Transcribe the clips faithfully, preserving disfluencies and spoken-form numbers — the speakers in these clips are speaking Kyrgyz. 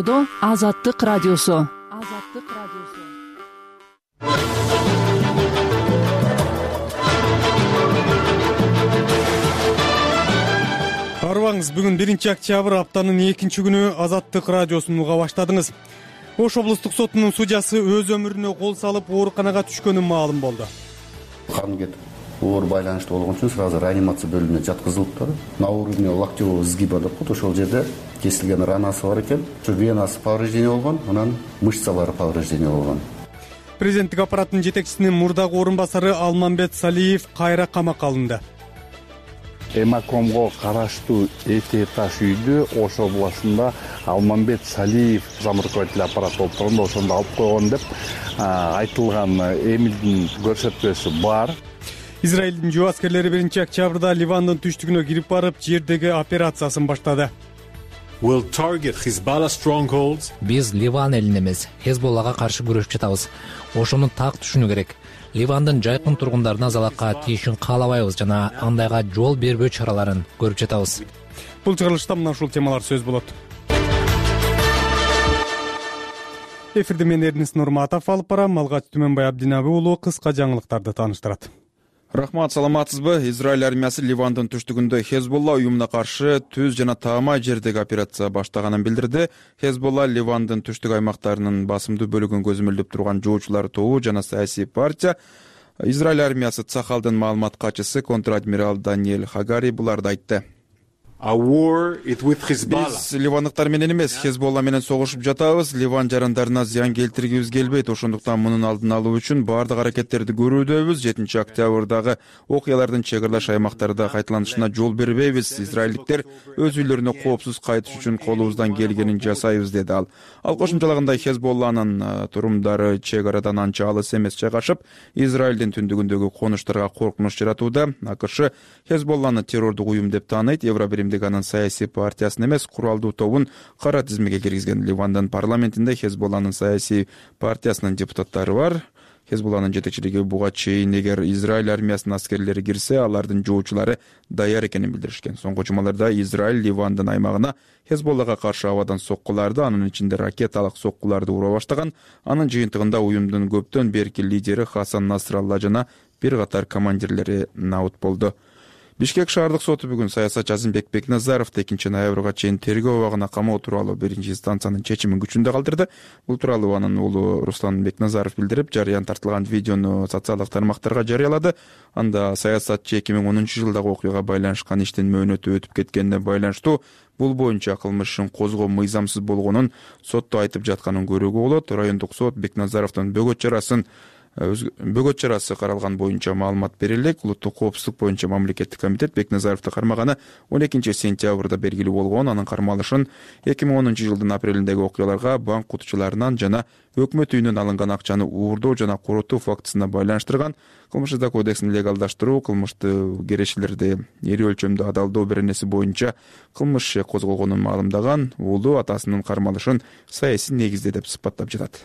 болду Азаттык радиосу. Азаттык радиосу. Арыбаңыз, бүгүн биринчи октябрь, аптанын экинчи күнү Азаттык радиосун уга баштадыңыз. Ош облустук сотунун судьясы өз өмүрүнө кол салып ооруканага түшкөнү маалым болду. Қан кетип, оор байланыштуу болгон үчүн сразу реанимация бөлүмүнө жаткызылыптыр. На уровне локтевого сгиба деп коет, ошол жерде кесилген ранасы бар экен. Венасы повреждение болгон, анан мышцалары повреждение болгон. Президенттик аппараттын жетекчисинин мурдагы орун басары Алмамбет Салиев кайра камакка алынды. Эмакомго караштуу эки этаж үйдү Ош областында Алмамбет Салиев зам руководитель аппарат болуп турганда ошондо алып койгон деп айтылган эмилдин көрсөтмөсү бар. Израилдин жөө аскерлери биринчи октябрда Ливандын түштүгүнө кирип барып, жердеги операциясын баштады. Will target Hezbollah strongholds. Биз Ливан элин эмес, Хезболлага каршы күрөшүп жатабыз. Ошону так түшүнүү керек. Ливандын жайкын тургундарына залакка тийишин каалабайбыз жана андайга жол бербөө чараларын көрүп жатабыз. Бул чыгарылышта мына ушул темалар сөз болот. Эфирде мен Эрнис Нурматов алып барам, Малгат Түмөнбай Абдинаби уулу кыска жаңылыктарды тааныштырат. Рахмат, саламатсызбы? Израиль армиясы Ливандын түштүгүндө Хезболла уюмуна каршы түз жана таамай жердеги операция баштаганын билдирди. Хезболла Ливандын түштүк аймактарынын басымдуу бөлүгүн көзөмөлдөп турган жоочулар тобу жана саясий партия. Израиль армиясы Цахалдын маалымат катчысы контр-адмирал Даниэль Хагари буларды айтты. Биз ливандыктар менен эмес, Хезболла менен согушуп жатабыз. Ливан жарандарына зыян келтиргибиз келбейт. Ошондуктан мунун алдын алуу үчүн баардык аракеттерди көрүүдөбүз. жетинчи октябрдагы окуялардын чек ыралаш аймактарда кайталанышына жол бербейбиз. Израилдиктер өз үйлөрүнө коопсуз кайтыш үчүн колубуздан келгенин жасайбыз, деди ал. Ал кошумчалагандай Хезболланын турумдары чек арадан анча алыс эмес жайгашып, Израилдин түндүгүндөгү конуштарга коркунуч жаратууда. АКШ Хезболланы террордук уюм деп тааныйт. Евробирим анын саясий партиясын эмес, куралдуу тобун кара тизмеге киргизген. Ливандын парламентинде Хезболланын саясий партиясынын депутаттары бар. Хезболланын жетекчилиги буга чейин эгер Израиль армиясынын аскерлери кирсе, алардын жоочулары даяр экенин билдиришкен. Соңку жумаларда Израиль Ливандын аймагына Хезболлага каршы абадан соккуларды, анын ичинде ракеталык соккуларды ура баштаган. Анын жыйынтыгында уюмдун көптөн берки лидери Хасан Насралла жана бир катар командирлери набыт болду. Бишкек шаардык соту бүгүн саясатчы Азимбек Бекназаровду экинчи ноябрга чейин тергөө абагына камоо тууралуу биринчи инстанциянын чечимин күчүндө калтырды. Бул тууралуу анын уулу Руслан Бекназаров билдирип, жарыян тартылган видеону социалдык тармактарга жарыялады. Анда саясатчы эки миң онунчу жылдагы окуяга байланышкан иштин мөөнөтү өтүп кеткенине байланыштуу бул боюнча кылмыш ишин козгоо мыйзамсыз болгонун сотто айтып жатканын көрүүгө болот. Райондук сот Бекназаровдун бөгөт чарасын бөгөт чарасы каралган боюнча маалымат берилек. Улуттук коопсуздук боюнча мамлекеттик комитет Бекназаровду кармаганы он экинчи сентябрда белгилүү болгон. Анын кармалышын эки миң онунчу жылдын апрелиндеги окуяларга банк кутучуларынан жана өкмөт үйүнөн алынган акчаны уурдоо жана коротуу фактысына байланыштырган. Кылмыш иши кодексин легалдаштыруу, кылмыштуу керешелерди ири өлчөмдө адалдоо беренеси боюнча кылмыш иши козголгонун маалымдаган. Уулу атасынын кармалышын саясий негизде деп сыпаттап жатат.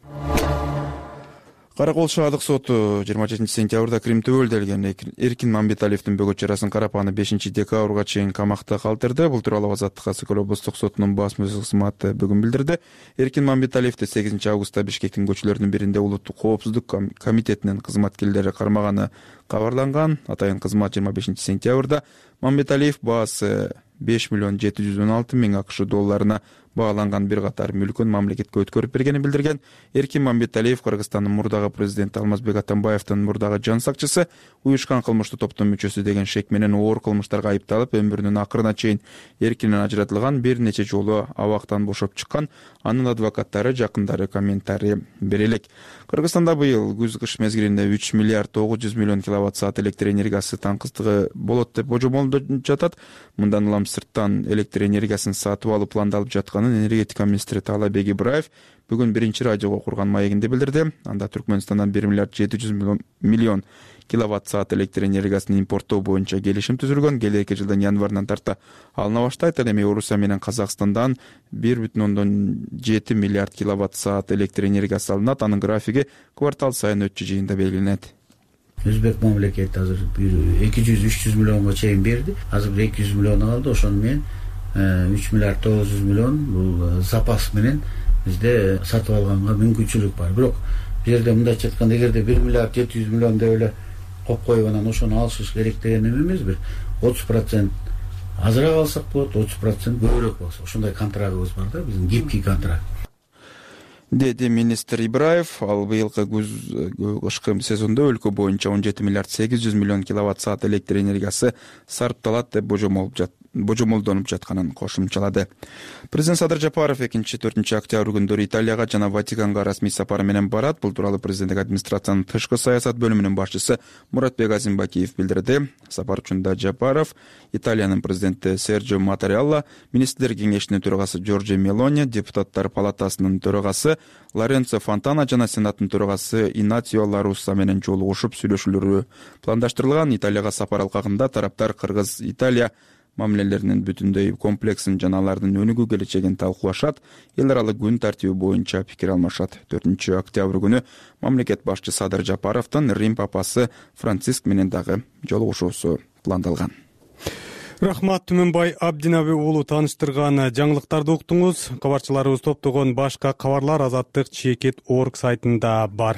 Каракол шаардык соту жыйырма жетинчи сентябрда Крим төбөлдөлгөн Эркин Мамбеталиевдин бөгөт чарасын карап, аны бешинчи декабрга чейин камакта калтырды. Бул тууралуу Азаттыкка Сокол облустук сотунун басма кызматы бүгүн билдирди. Эркин Мамбеталиевди сегизинчи августта Бишкектин көчөлөрүнүн биринде Улуттук коопсуздук комитетинин кызматкерлери кармаганы кабарланган. Атайын кызмат жыйырма бешинчи сентябрда Мамбеталиев баасы беш миллион жети жүз он алты миң АКШ долларына бааланган бир катар мүлкүн мамлекетке өткөрүп бергенин билдирген. Эркин Мамбеталиев Кыргызстандын мурдагы президенти Алмазбек Атамбаевдин мурдагы жан сакчысы, уюшкан кылмыштуу топтун мүчөсү деген шек менен оор кылмыштарга айыпталып, өмүрүнүн акырына чейин эркинен ажыратылган, бир нече жолу абактан бошоп чыккан. Анын адвокаттары, жакындары комментарий бере элек. Кыргызстанда быйыл күз-кыш мезгилинде үч миллиард тогуз жүз миллион киловатт саат электр энергиясы таңкыстыгы болот деп божомолдоп жатат. Мындан улам сырттан электр энергиясын сатып алуу пландалып жатканын энергетика министри Таалайбек Ибраев бүгүн биринчи радиого курган маегинде билдирди. Анда Түркмөнстандан бир миллиард жети жүз миллион киловатт саат электр энергиясын импорттоо боюнча келишим түзүлгөн. Келерки жылдын январынан тарта алына баштайт. Ал эми Орусия менен Казакстандан бир бүтүн ондон жети миллиард киловатт саат электр энергиясы алынат. Анын графиги квартал сайын өтчү жыйында белгиленет. Өзбек мамлекети азыр эки жүз үч жүз миллионго чейин берди. Азыр эки жүз миллион алды. Ошону менен үч миллиард тогуз жүз миллион бул запас менен бизде сатып алганга мүмкүнчүлүк бар. Бирок бул жерде мындайча айтканда, эгерде бир миллиард жети жүз миллион деп эле коюп коюп анан ошону алышыш керек деген эме эмес. Бир отуз процент азыраак алсак болот, отуз процент көбүрөөк болсо. Ошондой контрагыбыз бар да, биздин гибкий контракт. Деди министр Ибраев. Ал быйылкы күз кышкы сезондо өлкө боюнча он жети миллиард сегиз жүз миллион киловатт саат электр энергиясы сарпталат деп божомолуп жат божомолдонуп жатканын кошумчалады. Президент Садыр Жапаров экинчи төртүнчү октябрь күндөрү Италияга жана Ватиканга расмий сапары менен барат. Бул тууралуу президенттик администрациянын тышкы саясат бөлүмүнүн башчысы Муратбек Азимбакиев билдирди. Сапар учурунда Жапаров Италиянын президенти Серджио Маттарелла, министрлер кеңешинин төрагасы Джорджо Мелони, депутаттар палатасынын төрагасы Лоренцо Фонтана жана сенаттын төрагасы Инацио Ла Русса менен жолугушуп сүйлөшүүлөрү пландаштырылган. Италияга сапар алкагында тараптар Кыргыз-Италия мамилелеринин бүтүндөй комплексин жана алардын өнүгүү келечегин талкуулашат. Эл аралык күн тартиби боюнча пикир алмашат. төртүнчү октябрь күнү мамлекет башчы Садыр Жапаровдун Рим папасы Франциск менен дагы жолугушуусу пландалган. Рахмат, Түмөнбай Абдинаби уулу тааныштырган жаңылыктарды уктуңуз. Кабарчыларыбыз топтогон башка кабарлар Азаттык чекит точка орг сайтында бар.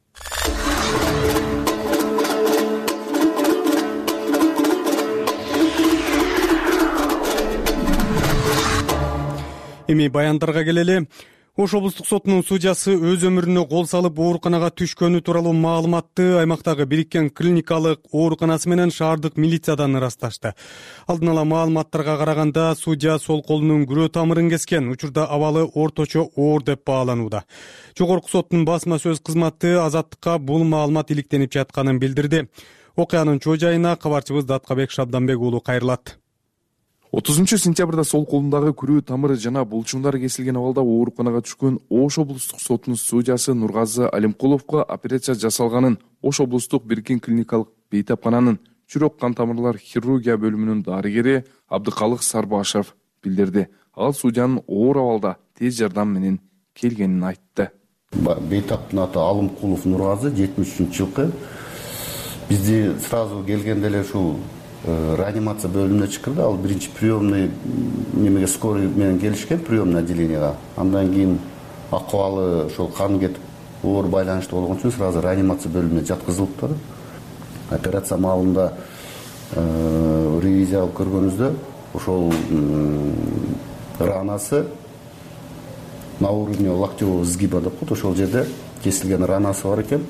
Эми баяндарга келели. Ош облустук сотунун судьясы өз өмүрүнө кол салып ооруканага түшкөнү тууралуу маалыматты аймактагы бириккен клиникалык ооруканасы менен шаардык милициядан ырасташты. Алдын ала маалыматтарга караганда судья сол колунун күрөө тамырын кескен. Учурда абалы орточо оор деп бааланууда. Жогорку соттун басма сөз кызматы Азаттыкка бул маалымат иликтенип жатканын билдирди. Окуянын чоо жайына кабарчыбыз Даткабек Шабданбек уулу кайрылат. отузунчу сентябрда сол колундагы күрөө тамыры жана булчуңдары кесилген абалда ооруканага түшкөн Ош облустук сотунун судьясы Нургазы Алимкуловго операция жасалганын Ош облустук бириккен клиникалык бейтапкананын жүрөк кан тамырлар хирургия бөлүмүнүн дарыгери Абдыкалык Сарбашев билдирди. Ал судьянын оор абалда тез жардам менен келгенин айтты. Бейтаптын аты Алимкулов Нургазы, жетимиш үчүнчү жылкы. Бизди сразу келгенде эле ушул реанимация бөлүмүнө чакырды. Ал биринчи приемный немеге скорый менен келишкен, приемный отделенияга. Андан кийин акыбалы ошол кан кетип оор байланыштуу болгон үчүн сразу реанимация бөлүмүнө жаткызылыптыр. Операция маалында ревизия алып көргөнүздө ошол ранасы на уровне локтевого сгиба деп коет. Ошол жерде кесилген ранасы бар экен.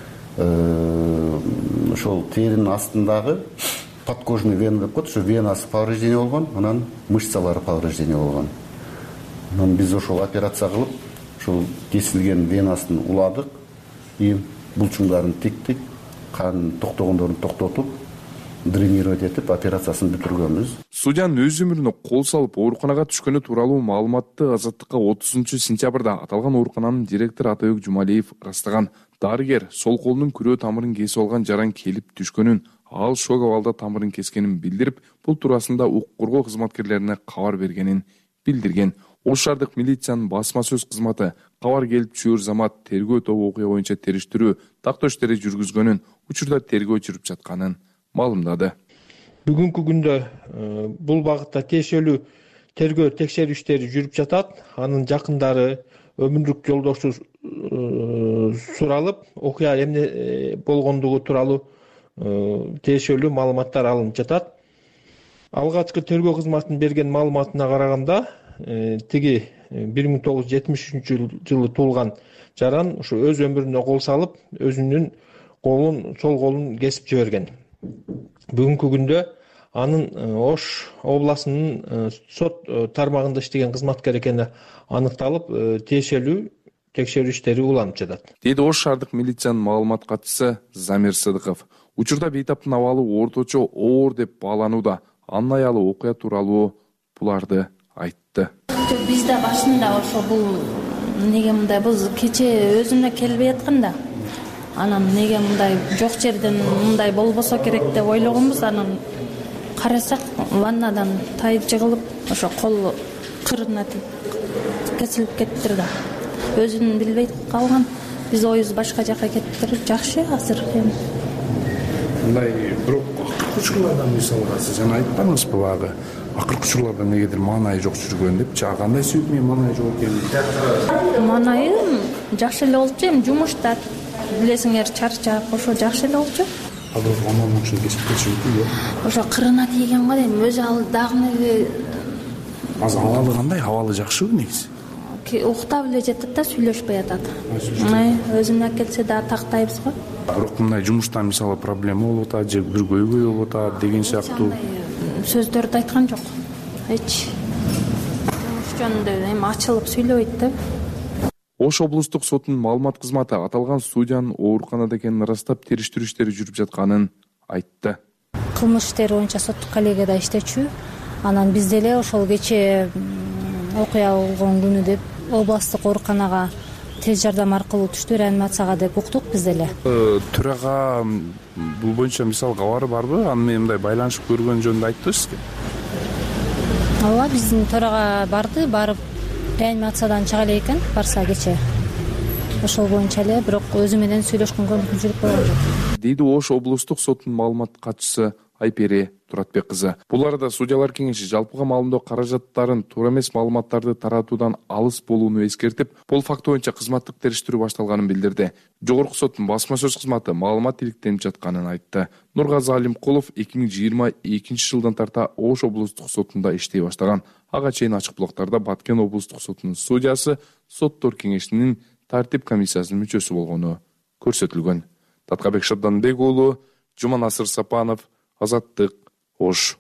Ошол теринин астындагы подкожный вена деп коет. Ошо венасы повреждение болгон, анан мышцалары повреждение болгон. Анан биз ошол операция кылып, ошол кесилген венасын уладык и булчуңдарын тиктик, кан токтогондорун токтотуп, дренировать этип операциясын бүтүргөнбүз. Судьянын өз өмүрүнө кол салып ооруканага түшкөнү тууралуу маалыматты Азаттыкка отузунчу сентябрда аталган оорукананын директору Атабек Жумалиев ырастаган. Дарыгер сол колунун күрөө тамырын кесип алган жаран келип түшкөнүн, ал шок абалда тамырын кескенин билдирип, бул туурасында укук коргоо кызматкерлерине кабар бергенин билдирген. Ош шаардык милициянын басма сөз кызматы кабар келип түшөр замат тергөө тобу окуя боюнча териштирүү тактоо иштери жүргүзгөнүн, учурда тергөө жүрүп жатканын маалымдады. Бүгүнкү күндө бул багытта тиешелүү тергөө текшерүү иштери жүрүп жатат. Анын жакындары, өмүрлүк жолдошу суралып, окуя эмне болгондугу тууралуу тиешелүү маалыматтар алынып жатат. Алгачкы тергөө кызматынын берген маалыматына караганда, тиги бир миң тогуз жүз жетимиш үчүнчү жылы туулган жаран ушу өз өмүрүнө кол салып, өзүнүн колун, сол колун кесип жиберген. Бүгүнкү күндө анын Ош областынын сот тармагында иштеген кызматкер экени аныкталып, тиешелүү текшерүү иштери уланып жатат. Деди Ош шаардык милициянын маалымат катчысы Замир Сыдыков. Учурда бейтаптын абалы орточо оор деп бааланууда. Анын аялы окуя тууралуу буларды айтты. Бизде башында ошо бул неге мындай бул кече өзүнө келбей атканда, анан неге мындай жок жерден мындай болбосо керек деп ойлогонбуз. Анан карасак ваннадан тайып жыгылып, ошо кол кырына кесилип кеттир да. Өзүн билбей калган. Биз оюбуз башка жака кеттир. Жакшы азыр эми. Мындай бирок курчуңардан мисалга сиз жана айтпаңызбы багы. акыркы учурларда негедир маанайы жок жүргөн депчи, а кандай себеп менен маанайы жок экен? Маанайы жакшы эле болчу, эми жумушта билесиңер чарчап, ошо жакшы эле болчу. Азыр амалын ушун кесип кетиши мүмкүн. Ошо кырына тийген го дейм, өзү ал дагы азыр абалы кандай? Абалы жакшыбы негизи? Уктап эле жатат да, сүйлөшпөй атат. Өзүнө келсе да тактайбыз го. Бирок мындай жумуштан мисалы проблема болуп атат же бир көйгөй болуп атат деген сыяктуу сөздөрдү айткан жок. Эч жумуш жөнүндө эми ачылып сүйлөбөйт да. Ош облустук сотунун маалымат кызматы аталган судьянын ооруканада экенин ырастап териштирүү иштери жүрүп жатканын айтты. Кылмыш иштери боюнча соттук коллегияда иштечү. Анан биз деле ошол кечээ окуя болгон күнү деп областтык ооруканага тез жардам аркылуу түштү, реанимацияга деп уктук биз деле. Төрага бул боюнча мисалы кабары барбы? Аны менен мындай байланышып көргөн жөнүндө айтты сизге? Ооба, биздин төрага барды, барып реанимациядан чыга элек экен, барса кечээ. Ошол боюнча эле, бирок өзү менен сүйлөшкөнгө мүмкүнчүлүк болгон жок. Дейди Ош облустук сотунун маалымат катчысы Айпери Туратбек кызы. Бул арада судьялар кеңеши жалпыга маалымдоо каражаттарын туура эмес маалыматтарды таратуудан алыс болууну эскертип, бул факт боюнча кызматтык териштирүү башталганын билдирди. Жогорку соттун басма сөз кызматы маалымат иликтенип жатканын айтты. Нургазы Алимкулов эки миң жыйырма экинчи жылдан тарта Ош облустук сотунда иштей баштаган. Ага чейин ачык булактарда Баткен облустук сотунун судьясы, соттор кеңешинин тартип комиссиясынын мүчөсү болгону көрсөтүлгөн. Таткабек Шабданбек уулу, Жуманасыр Сапанов, Азаттык, Ош.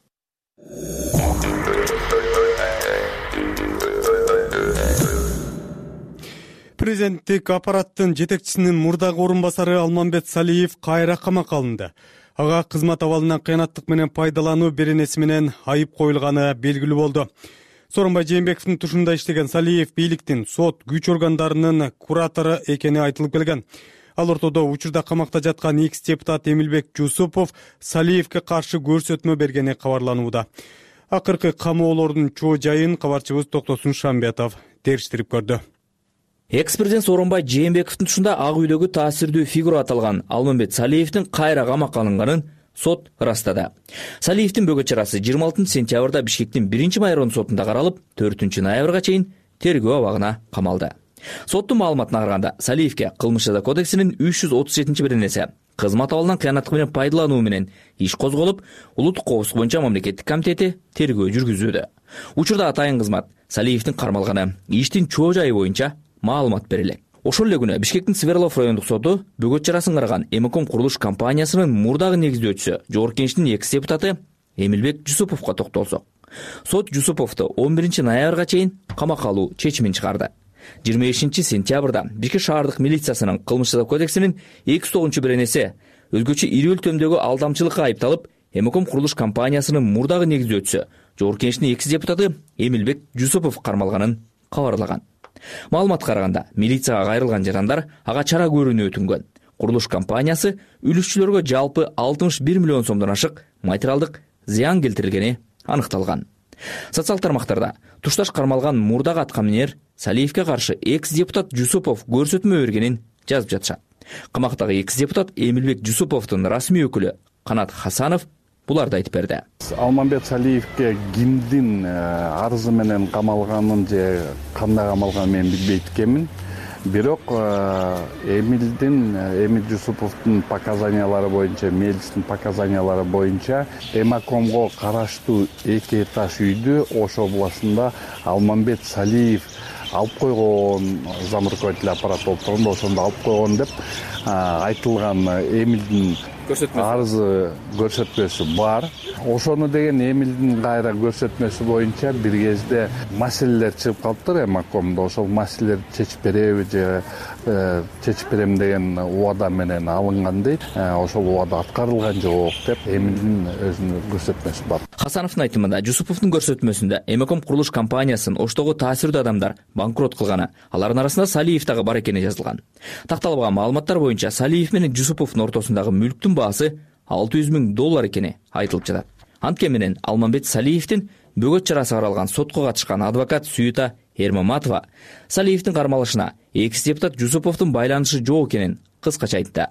Президенттик аппараттын жетекчисинин мурдагы орун басары Алмамбет Салиев кайра камакка алынды. Ага кызмат абалынан кыянаттык менен пайдалануу беренеси менен айып коюлганы белгилүү болду. Сооронбай Жээнбековдун тушунда иштеген Салиев бийликтин сот күч органдарынын куратору экени айтылып келген. Ал ортодо учурда камакта жаткан экс-депутат Эмилбек Жусупов Салиевке каршы көрсөтмө бергени кабарланууда. Акыркы камоолордун чоо жайын кабарчыбыз Токтосун Шамбетов териштирип көрдү. Экс-президент Сооронбай Жээнбековдун тушунда Ак үйдөгү таасирдүү фигура аталган Алмамбет Салиевдин кайра камакка алынганын сот ырастады. Салиевдин бөгөт чарасы жыйырма алтынчы сентябрда Бишкектин биринчи майордун сотунда каралып, төртүнчү ноябрга чейин тергөө абагына камалды. Соттун маалыматына караганда, Салиевке Кылмыш жаза кодексинин үч жүз отуз жетинчи беренеси кызмат абалынан кыянаттык менен пайдалануу менен иш козголуп, улуттук коопсуздук боюнча мамлекеттик комитети тергөө жүргүзүүдө. Учурда атайын кызмат Салиевдин кармалганы, иштин чоо жайы боюнча маалымат берилет. Ошол эле күнү Бишкектин Сверлов райондук соту бөгөт чарасын караган Эмаком курулуш компаниясынын мурдагы негиздөөчүсү, Жогорку Кеңештин экс-депутаты Эмилбек Жусуповго токтолсок. Сот Жусуповду он биринчи ноябрга чейин камакка алуу чечимин чыгарды. жыйырма бешинчи сентябрда Бишкек шаардык милициясынын Кылмыш жаза кодексинин эки жүз тогузунчу беренеси өзгөчө ири өлчөмдөгү алдамчылыкка айыпталып, Эмаком курулуш компаниясынын мурдагы негиздөөчүсү, Жогорку Кеңештин экс-депутаты Эмилбек Жусупов кармалганын кабарлаган. Маалыматка караганда, милицияга кайрылган жарандар ага чара көрүүнү өтүнгөн. Курулуш компаниясы үлүшчүлөргө жалпы алтымыш бир миллион сомдон ашык материалдык зыян келтирилгени аныкталган. Социал тармактарда тушташ кармалган мурдагы аткаминер Салиевке каршы экс-депутат Жусупов көрсөтмө бергенин жазып жатышат. Камактагы экс-депутат Эмилбек Жусуповдун расмий өкүлү Канат Хасанов буларды айтып берди. Алмамбет Салиевке кимдин арызы менен камалганын же кандай камалганын мен билбейт экенмин. Бирок Эмилдин, Эмил Жусуповдун показаниялары боюнча, мелистин показаниялары боюнча Эмакомго караштуу эки этаж үйдү Ош областында Алмамбет Салиев алып койгон, зам руководитель аппарат болуп турганда ошондо алып койгон деп айтылган. Эмилдин арызы көрсөтмөсү бар. Ошону деген Эмилдин кайра көрсөтмөсү боюнча бир кезде маселелер чыгып калыптыр Эмакомдо. Ошол маселелерди чечип береби же чечип берем деген убада менен алынган дейт. Ошол убада аткарылган жок деп Эмилдин өзүнүн көрсөтмөсү бар. Хасановдун айтымында Жусуповдун көрсөтмөсүндө Эмаком курулуш компаниясын Оштогу таасирдүү адамдар банкрот кылганы, алардын арасында Салиев дагы бар экени жазылган. Такталган маалыматтар боюнча Салиев менен Жусуповдун ортосундагы мүлктүн баасы алты жүз миң доллар экени айтылып жатат. Анткени менен Алмамбет Салиевдин бөгөт чарасы каралган сотко катышкан адвокат Сүйүта Эрмаматова Салиевдин кармалышына экс-депутат Жусуповдун байланышы жок экенин кыскача айтты.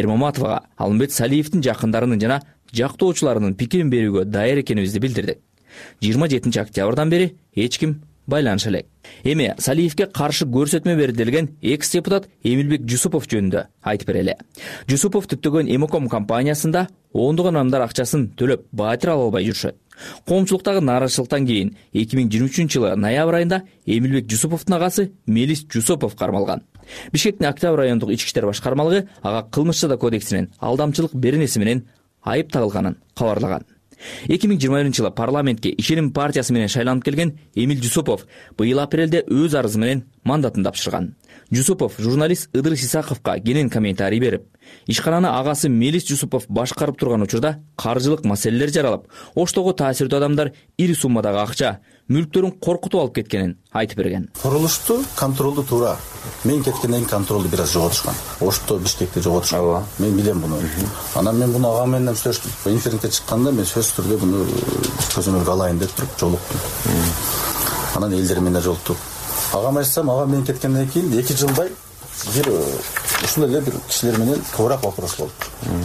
Эрмаматовага Алмамбет Салиевдин жакындарынын жана жактоочуларынын пикирин берүүгө дайыр экенибизди билдирдик. жыйырма жетинчи октябрдан бери эч ким байланыша элек. Эми Салиевке каршы көрсөтмө берилген экс депутат Эмилбек Жусупов жөнүндө айтып берели. Жусупов түптөгөн Эмоком компаниясында ондогон адамдар акчасын төлөп батир ала албай жүрүшөт. Коомчулуктагы нааразычылыктан кийин эки миң жыйырма үчүнчү жылы ноябрь айында Эмилбек Жусуповдун агасы Мелис Жусупов кармалган. Бишкектин Октябрь райондук ички иштер башкармалыгы ага кылмыш жаза кодексинин алдамчылык беренеси менен айып тагылганын кабарлаган. эки миң жыйырма биринчи жылы парламентке Ишеним партиясы менен шайланып келген Эмил Жусупов быйыл апрелде өз арызы менен мандатын тапшырган. Жусупов журналист Ыдырыс Исаковго кенен комментарий берип, ишкананы агасы Мелис Жусупов башкарып турган учурда каржылык маселелер жаралып, оштогу таасирдүү адамдар ири суммадагы акча, мүлктөрүн коркутуп алып кеткенин айтып берген. Курулушту контролду туура. Мен кеткенден кийин контролду бир аз жоготушкан. Ошто Бишкекте жоготушкан. Мен билем буну. Анан мен буну ага менен сүйлөштүм. Интернетке чыкканда мен сөзсүз түрдө буну көзөмөлгө алайын деп туруп жолуктум. Анан элдер менен жолуктук. Агам айтсам, ага мен кеткенден кийин эки жылдай бир ушундай эле бир кишилер менен көбүрөөк вопрос болду.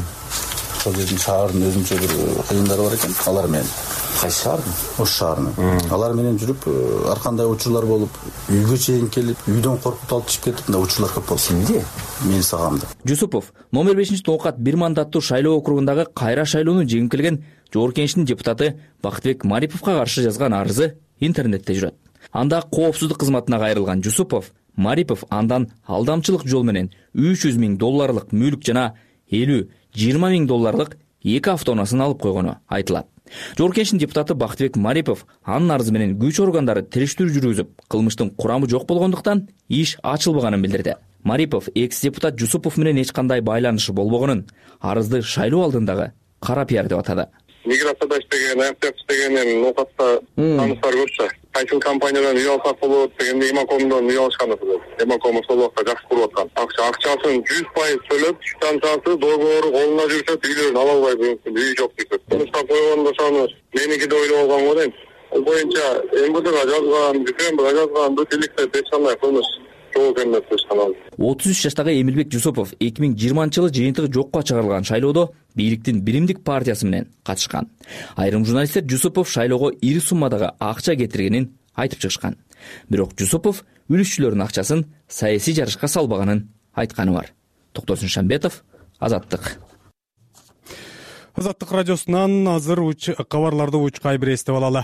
Ошол жердин шаардын өзүнчө бир кыйындары бар экен. Алар менен кайсы шаардын? Ош шаарынын. Алар менен жүрүп, ар кандай учурлар болуп, үйгө чейин келип, үйдөн коркутуп алып чыгып кетип, мындай учурлар көп болду. Кимди? Мен сагамды. Жусупов номер бешинчи Тоокат бир мандаттуу шайлоо округундагы кайра шайлоону жеңип келген Жогорку Кеңештин депутаты Бактыбек Мариповго каршы жазган арызы интернетте жүрөт. Анда коопсуздук кызматына кайрылган Жусупов, Марипов андан алдамчылык жол менен үч жүз миң долларлык мүлк жана элүү жыйырма миң долларлык эки автонаасын алып койгону айтылат. Жогорку Кеңештин депутаты Бактыбек Марипов анын арызы менен күч органдары териштирүү жүргүзүп, кылмыштын курамы жок болгондуктан иш ачылбаганын билдирди. Марипов экс депутат Жусупов менен эч кандай байланышы болбогонун, арызды шайлоо алдындагы кара пиар деп атады. Миграцияда иштеген, МТФ иштеген Ноокатта таныштар көп да. Кайсы компаниядан үй алсак болот дегенде Эмокомдон үй алышкан да. Эмоком ошол убакта жакшы куруп аткан. Акча акчасын жүз пайыз төлөп, станциясы договору колуна жүрсөт, үйлөрүн ала албай жүрүп, үй жок дейт. Мынуска койгондо ошону меники да ойлоп алган го дейм. Ал боюнча МВДга жазган, ЖКМга жазган, бүтүлүктө эч кандай кылмыш отуз үч жаштагы Эмилбек Жусупов эки миң жыйырманчы жылы жыйынтыгы жокко чыгарылган шайлоодо бийликтин Биримдик партиясы менен катышкан. Айрым журналисттер Жусупов шайлоого ири суммадагы акча кетиргенин айтып чыгышкан. Бирок Жусупов үлүшчүлөрдүн акчасын саясий жарышка салбаганын айтканы бар. Токтосун Шамбетов, Азаттык. Азаттык радиосунан азыр кабарларды учкай бир эстеп алалы.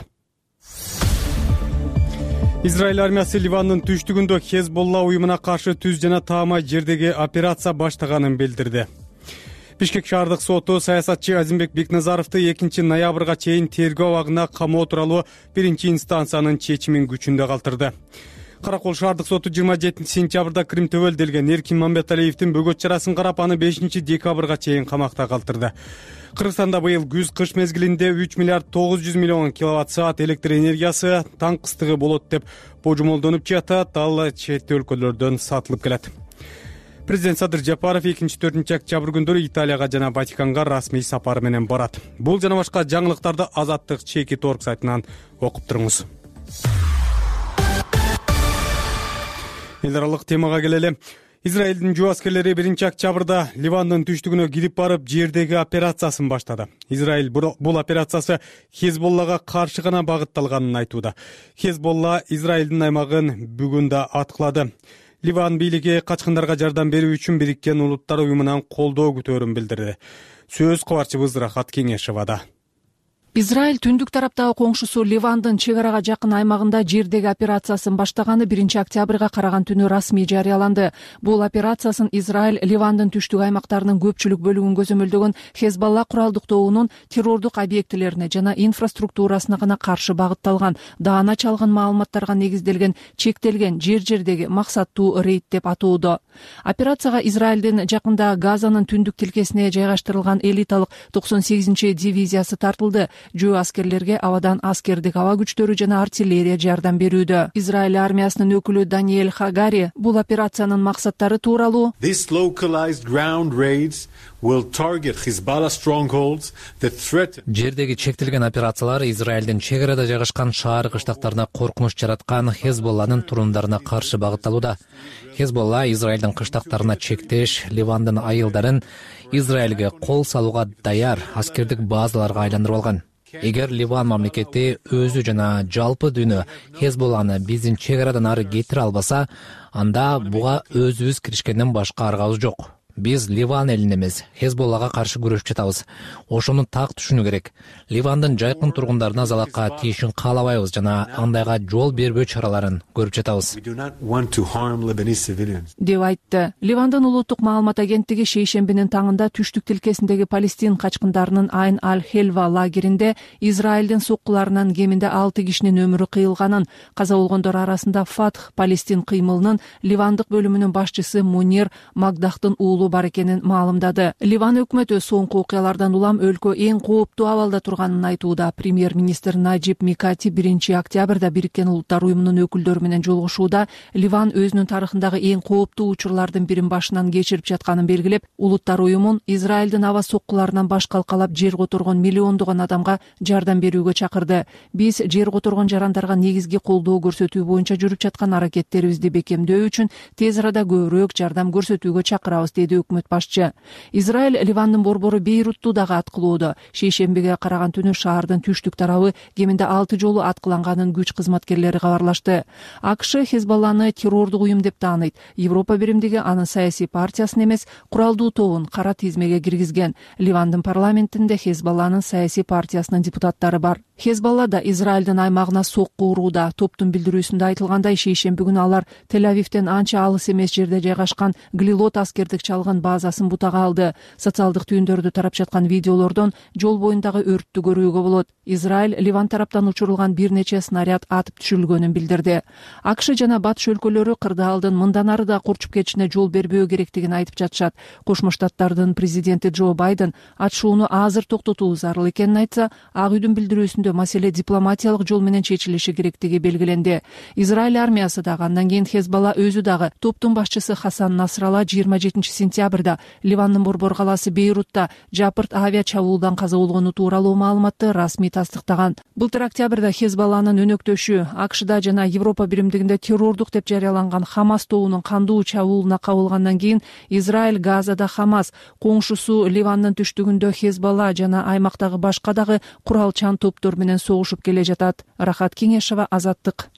Израиль армиясы Ливандын түштүгүндө Хезболла уюмуна каршы түз жана таама жердеги операция баштаганын билдирди. Бишкек шаардык соту саясатчы Азимбек Бекназаровду экинчи ноябрга чейин тергөө абагына камоо тууралуу биринчи инстанциянын чечимин күчүндө калтырды. Каракол шаардык соту жыйырма жетинчи сентябрда Крим төбөлдөлгөн Эркин Мамбеталиевдин бөгөт чарасын карап, аны бешинчи декабрга чейин камакта калтырды. Кыргызстанда быйыл күз-кыш мезгилинде үч миллиард тогуз жүз миллион киловатт саат электр энергиясы таң кыстыгы болот деп божомолдонуп жатат. Ал чет өлкөлөрдөн сатылып келет. Президент Садыр Жапаров экинчи төртүнчү октябрь күндөрү Италияга жана Ватиканга расмий сапар менен барат. Бул жана башка жаңылыктарды Азаттык чеки торг сайтынан окуп туруңуз. Эл аралык темага келели. Израилдин жөө аскерлери биринчи октябрда Ливандын түштүгүнө кирип барып, жердеги операциясын баштады. Израиль бул операциясы Хезболлага каршы гана багытталганын айтууда. Хезболла Израилдин аймагын бүгүн да аткылады. Ливан бийлиги качкындарга жардам берүү үчүн Бириккен Улуттар уюмунан колдоо күтөөрүн билдирди. Сөз кабарчыбыз Рахат Кеңешевада. Израиль түндүк тараптагы коңшусу Ливандын чек арага жакын аймагында жердеги операциясын баштаганы биринчи октябрга караган түнү расмий жарыяланды. Бул операциясын Израиль Ливандын түштүк аймактарынын көпчүлүк бөлүгүн көзөмөлдөгөн Хезболла куралдык тобунун террордук объектилерине жана инфраструктурасына гана каршы багытталган, даана чалган маалыматтарга негизделген чектелген жер-жердеги максаттуу рейд деп атоодо. Операцияга Израилдин жакында Газанын түндүк тилкесине жайгаштырылган элиталык токсон сегизинчи дивизиясы тартылды. Жөө аскерлерге абадан аскердик аба күчтөрү жана артиллерия жардам берүүдө. Израиль армиясынын өкүлү Даниэль Хагари бул операциянын максаттары тууралуу These localized ground raids will target Hezbollah strongholds that threaten. Жердеги чектелген операциялар Израилдин чек арада жайгашкан шаар кыштактарына коркунуч жараткан Хезболланын турундарына каршы багытталууда. Хезболла Израилдин кыштактарына чектеш, Ливандын айылдарын Израилге кол салууга даяр аскердик базаларга айландырып алган. эгер Ливан мамлекети өзү жана жалпы дүйнө Хезболланы биздин чек арадан ары кетире албаса, анда буга өзүбүз киришкенден башка аргабыз жок. Биз Ливан элин эмес, Хезболлага каршы күрөшүп жатабыз. Ошону так түшүнүү керек. Ливандын жайкын тургундарына залакка тийишин каалабайбыз жана андайга жол бербөө чараларын көрүп жатабыз, деп айтты. Ливандын улуттук маалымат агенттиги шейшембинин таңында түштүк тилкесиндеги Палестин качкындарынын Айн аль-Хелва лагеринде Израилдин соккуларынан кеминде алты кишинин өмүрү кыйылганын, каза болгондор арасында Фатх Палестин кыймылынын Ливандык бөлүмүнүн башчысы Мунир Магдахтын уулу бар экенин маалымдады. Ливан өкмөтү соңку окуялардан улам өлкө эң кооптуу абалда турганын айтууда. Премьер-министр Наджиб Микати биринчи октябрда Бириккен Улуттар уюмунун өкүлдөрү менен жолугушууда Ливан өзүнүн тарыхындагы эң кооптуу учурлардын бирин башынан кечирип жатканын белгилеп, Улуттар уюмун Израилдин аба соккуларынан баш калкалап жер которгон миллиондогон адамга жардам берүүгө чакырды. Биз жер которгон жарандарга негизги колдоо көрсөтүү боюнча жүрүп жаткан аракеттерибизди бекемдөө үчүн тез арада көбүрөөк жардам көрсөтүүгө чакырабыз, деди өкмөт башчы. Израиль Ливандын борбору Бейрутту дагы аткылоодо. Шейшембиге караган түнү шаардын түштүк тарабы кеминде алты жолу аткыланганын күч кызматкерлери кабарлашты. АКШ Хезболланы террордук уюм деп тааныйт. Европа биримдиги анын саясий партиясын эмес, куралдуу тобун кара тизмеге киргизген. Ливандын парламентинде Хезболланын саясий партиясынын депутаттары бар. Хезболла да Израилдин аймагына сокку урууда. Топтун билдирүүсүндө айтылгандай, шейшемби күнү алар Тель-Авивден анча алыс эмес жерде жайгашкан Глилот аскердик чалгын базасын бутага алды. Социалдык түйүндөрдү тарап жаткан видеолордон жол боюндагы өрттү көрүүгө болот. Израиль Ливан тараптан учурулган бир нече снаряд атып түшүрүлгөнүн билдирди. АКШ жана Батыш өлкөлөрү кырдаалдын мындан ары да курчуп кетишине жол бербөө керектигин айтып жатышат. Кошмо Штаттардын президенти Джо Байден атышууну азыр токтотуу зарыл экенин айтса, Ак үйдүн билдирүүсүндө маселе дипломатиялык жол менен чечилиши керектиги белгиленди. Израиль армиясы дагы, андан кийин Хезболла өзү дагы топтун башчысы Хасан Насралла жыйырма жетинчи сентябрда Ливандын борбор калаасы Бейрутта жапырт авиа чабуулдан каза болгону тууралуу маалыматты расмий тастыктаган. Былтыр октябрда Хезболланын өнөктөшү АКШда жана Европа биримдигинде террордук деп жарыяланган Хамас тобунун кандуу чабуулуна кабылгандан кийин Израиль Газада Хамас, коңшусу Ливандын түштүгүндө Хезболла жана аймактагы башка дагы куралчан топтор менен согушуп келе жатат. Рахат Кеңешова, Азаттык.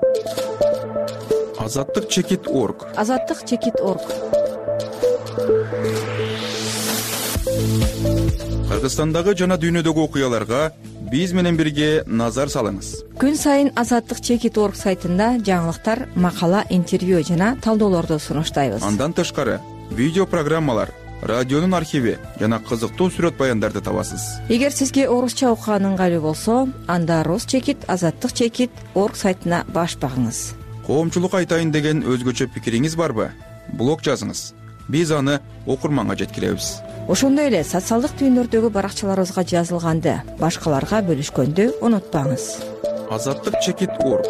Азаттык чекит орг. Азаттык чекит орг. Кыргызстандагы жана дүйнөдөгү окуяларга биз менен бирге назар салыңыз. Күн сайын Азаттык чекит орг сайтында жаңылыктар, макала, интервью жана талдоолорду сунуштайбыз. Андан тышкары видео программалар, радионун архиви жана кызыктуу сүрөт баяндарды табасыз. Эгер сизге орусча окуган ыңгайлуу болсо, анда Рус чекит, Азаттык чекит орг сайтына баш багыңыз. Коомчулук айтайын деген өзгөчө пикириңиз барбы? Блог жазыңыз. Биз аны окурманга жеткиребиз. Ошондой эле социалдык түйүндөрдөгү баракчаларыбызга жазылганды башкаларга бөлүшкөндү унутпаңыз. Азаттык чекит орг.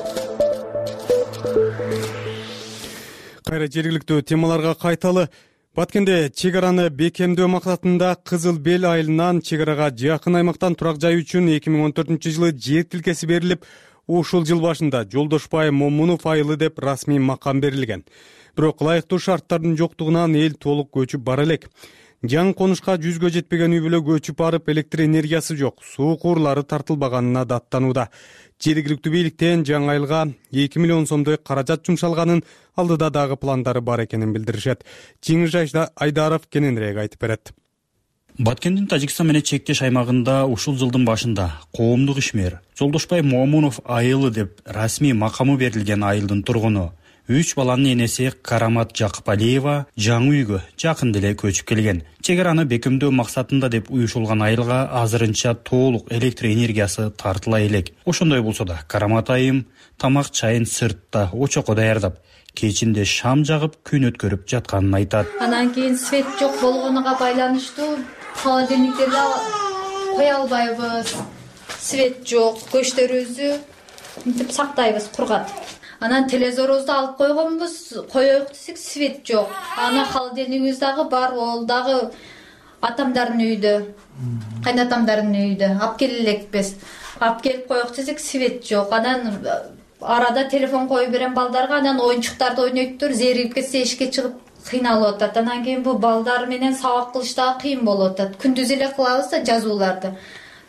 Кайра жергиликтүү темаларга кайталы. Баткенде чек араны бекемдөө максатында Кызыл Бел айылынан чек арага жакын аймактан турак жай үчүн эки миң он төртүнчү жылы жер тилкеси берилип, ушул жыл башында Жолдошбай Момунов айылы деп расмий макам берилген. Бирок ылайыктуу шарттардын жоктугунан эл толук көчүп бара элек. Жаңы конушка жүзгө жетпеген үй бүлө көчүп барып, электр энергиясы жок, суу курлары тартылбаганына даттанууда. Жергиликтүү бийликтен жаңы айылга эки миллион сомдой каражат жумшалганын, алдыда дагы пландары бар экенин билдиришет. Жеңиш Айдаров кененирээк айтып берет. Баткендин Тажикстан менен чектеш аймагында ушул жылдын башында коомдук ишмер Жолдошбай Момунов айылы деп расмий макамы берилген айылдын тургуну үч баланын энеси Карамат Жакыпалиева жаңы үйгө жакын деле көчүп келген. Чек араны бекемдөө максатында деп уюшулган айылга азырынча толук электр энергиясы тартыла элек. Ошондой болсо да Карамат айым тамак чайын сыртта очокко даярдап, кечинде шам жагып күн өткөрүп жатканын айтат. Анан кийин свет жок болгонуга байланыштуу холодильниктерди кое албайбыз. Свет жок, көчтөрүбүздү мынтип сактайбыз кургат. Анан телевизорубузду алып койгонбуз, коёюк десек свет жок. Анан холодильнигибиз дагы бар, ол дагы атамдардын үйдө, кайнатамдардын үйдө. Алып келе элекпиз. Алып келип коёк десек свет жок. Анан арада телефон коюп берем балдарга, анан оюнчуктарды ойнойттур, зеригип кетсе эшикке чыгып кыйналып атат. Анан кийин бу балдар менен сабак кылыш дагы кыйын болуп атат. Күндүз эле кылабыз да жазууларды.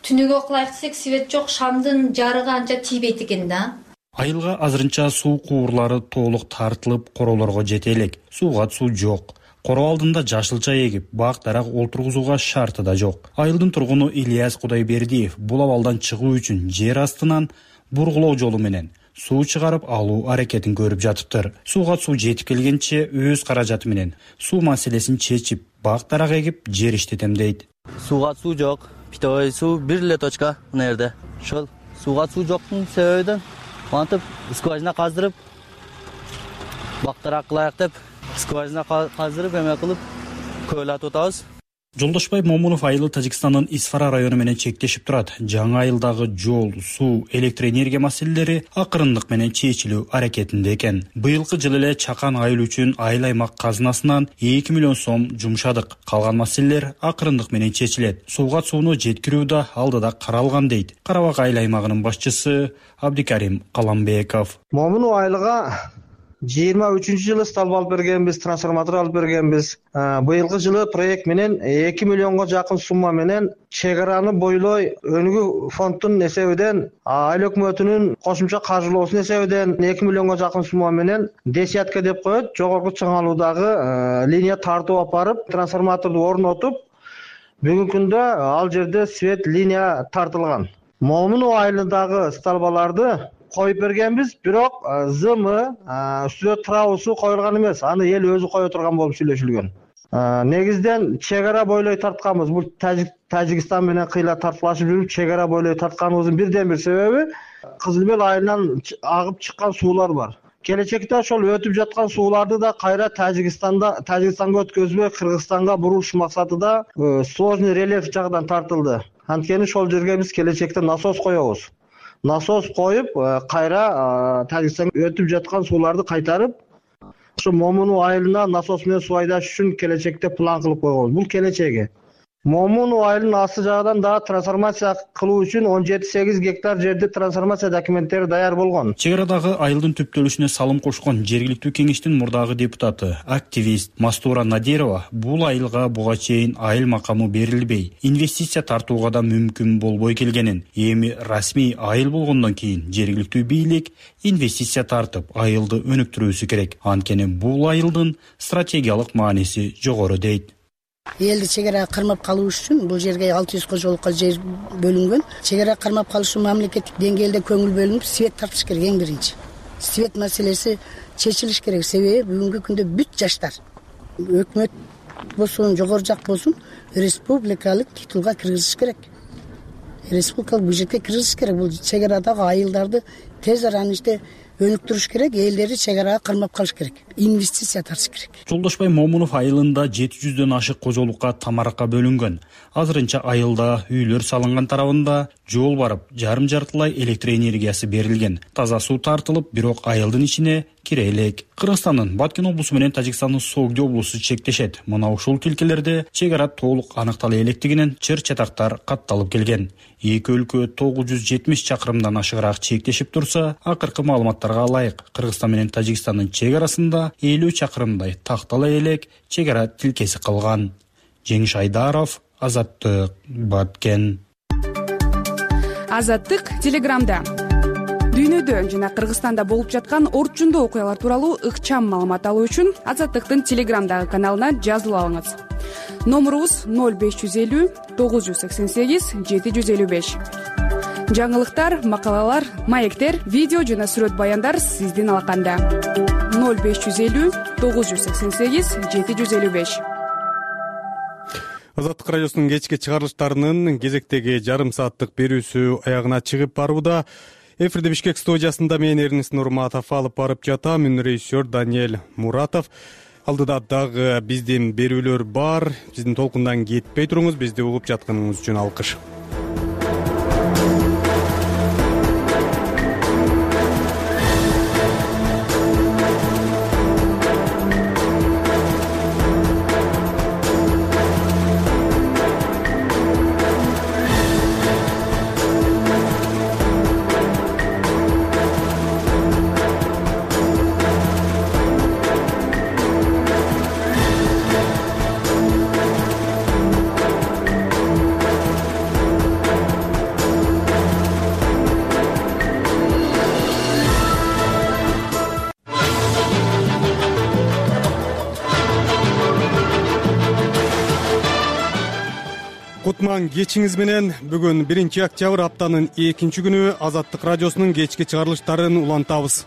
түнүгө кылайык десек свет жок, шамдын жарыгы анча тийбейт экен да. Айылга азырынча суу куурлары толук тартылып, королорго жете элек. Сууга суу жок. Короо алдында жашылча эгип, бак дарак олтургузууга шарты да жок. Айылдын тургуну Ильяс Кудайбердиев бул абалдан чыгуу үчүн жер астынан бургулоо жолу менен суу чыгарып алуу аракетин көрүп жатыптыр. Сууга суу жетип келгенче өз каражаты менен суу маселесин чечип, бак дарак эгип, жер иштетем дейт. Сууга суу жок. Питой суу бир эле точка мына жерде. Ошол сууга суу жоктун себебинен антып скважина каздырып, бак дарак кылайык деп скважина каздырып эме кылып көл атып атабыз. Жолдошбай Момунов айылы Тажикстандын Исфара району менен чектешип турат. Жаңы айылдагы жол, суу, электр энергия маселелери акырындык менен чечилүү аракетинде экен. Быйылкы жылы эле чакан айыл үчүн айыл аймак казынасынан эки миллион сом жумшадык. Калган маселелер акырындык менен чечилет. Сууга сууну жеткирүү да алдыда каралган дейт. Карабак айыл аймагынын башчысы Абдикарим Каламбеков. Момунов айылга жыйырма үчүнчү жылы столб алып бергенбиз, трансформатор алып бергенбиз. Быйылкы жылы проект менен эки миллионго жакын сумма менен чек араны бойлой өнүгүү фондунун эсебинен, айыл өкмөтүнүн кошумча каржылоосунун эсебинен эки миллионго жакын сумма менен десятка деп коет, жогорку чыңалуудагы линия тартып алып барып, трансформаторду орнотуп, бүгүнкү күндө ал жерде свет линия тартылган. Момунов айылындагы столбаларды коюп бергенбиз, бирок зымы үстүнө траусу коюлган эмес. Аны эл өзү кое турган болуп сүйлөшүлгөн. Негизден чек ара бойлой тартканбыз. Бул Тажикстан менен кыйла тартылашып жүрүп, чек ара бойлой тартканыбыздын бирден бир себеби Кызыл Бел айылынан агып чыккан суулар бар. Келечекте ошол өтүп жаткан сууларды да кайра Тажикстанда Тажикстанга өткөзбөй, Кыргызстанга буруш максатында сложный рельеф жагынан тартылды. Анткени ошол жерге биз келечекте насос коебуз. Насос коюп, кайра Тажикстанга өтүп жаткан сууларды кайтарып, ошо Момунов айылына насос менен суу айдаш үчүн келечекте план кылып койгонбуз. Бул келечеги. Момунов айылынын асты жагынан да трансформация кылуу үчүн он жети сегиз гектар жерде трансформация документтери даяр болгон. Чек арадагы айылдын түптөлүшүнө салым кошкон жергиликтүү кеңештин мурдагы депутаты, активист Мастура Надирова бул айылга буга чейин айыл макамы берилбей, инвестиция тартууга да мүмкүн болбой келгенин, эми расмий айыл болгондон кийин жергиликтүү бийлик инвестиция тартып айылды өнүктүрүүсү керек. Анткени бул айылдын стратегиялык мааниси жогору дейт. Элди чек ара кармап калуу үчүн бул жерге алты жүз кожолукка жер бөлүнгөн. Чек ара кармап калыш үчүн мамлекеттик деңгээлде көңүл бөлүнүп, свет тартыш керек эң биринчи. Свет маселеси чечилиш керек. Себеби бүгүнкү күндө бүт жаштар, өкмөт болсун, жогору жак болсун, республикалык титулга киргизиш керек. Республикалык бюджетке киргизиш керек. Бул чек арадагы айылдарды тез араны иште өнүктүрүш керек, элдерди чек арага кармап калыш керек, инвестиция тартыш керек. Жолдошбай Момунов айылында жети жүздөн ашык кожолукка тамаракка бөлүнгөн. Азырынча айылда үйлөр салынган тарабында жол барып, жарым жартылай электр энергиясы берилген. Таза суу тартылып, бирок айылдын ичине кире элек. Кыргызстандын Баткен облусу менен Тажикстандын Согди облусу чектешет. Мына ушул тилкелерде чек ара толук аныктала электигинен чыр-чатактар катталып келген. Эки өлкө тогуз жүз жетимиш чакырымдан ашыгыраак чектешип турса, акыркы маалыматтарга ылайык Кыргызстан менен Тажикстандын чек арасында элүү чакырымдай тактала элек чек ара тилкеси калган. Жеңиш Айдаров, Азаттык, Баткен. Азаттык Телеграмда. Дүйнөдө жана Кыргызстанда болуп жаткан орчундуу окуялар тууралуу ыкчам маалымат алуу үчүн Азаттыктын Телеграмдагы каналына жазылып алыңыз. Номурубуз ноль беш жүз элүү тогуз жүз сексен сегиз жети жүз элүү беш. Жаңылыктар, макалалар, маектер, видео жана сүрөт баяндар сиздин алаканда. ноль беш жүз элүү тогуз жүз сексен сегиз жети жүз элүү беш. Азаттык радиосунун кечки чыгарылыштарынын кезектеги жарым сааттык берүүсү аягына чыгып барууда. Эфирде Бишкек студиясында мен Эрнест Нурматов алып барып жатам, мүн режиссер Даниэль Муратов. Алдыда дагы биздин берүүлөр бар. Биздин толкундан кетпей туруңуз, бизди угуп жатканыңыз үчүн алкыш. кутман кечиңиз менен. Бүгүн биринчи октябрь, аптанын экинчи күнү Азаттык радиосунун кечки чыгарылыштарын улантабыз.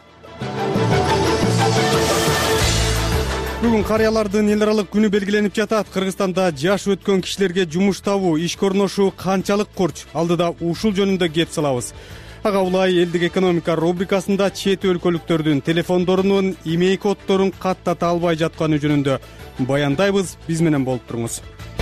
Бүгүн карыялардын эл аралык күнү белгиленип жатат. Кыргызстанда жаш өткөн кишилерге жумуш табуу, иш көрүнүшү канчалык курч? Алдыда ушул жөнүндө кеп салабыз. Ага улай элдик экономика рубрикасында чет өлкөлүктөрдүн телефондорунун имей коддорун каттата албай жатканы жөнүндө баяндайбыз. Биз менен болуп туруңуз.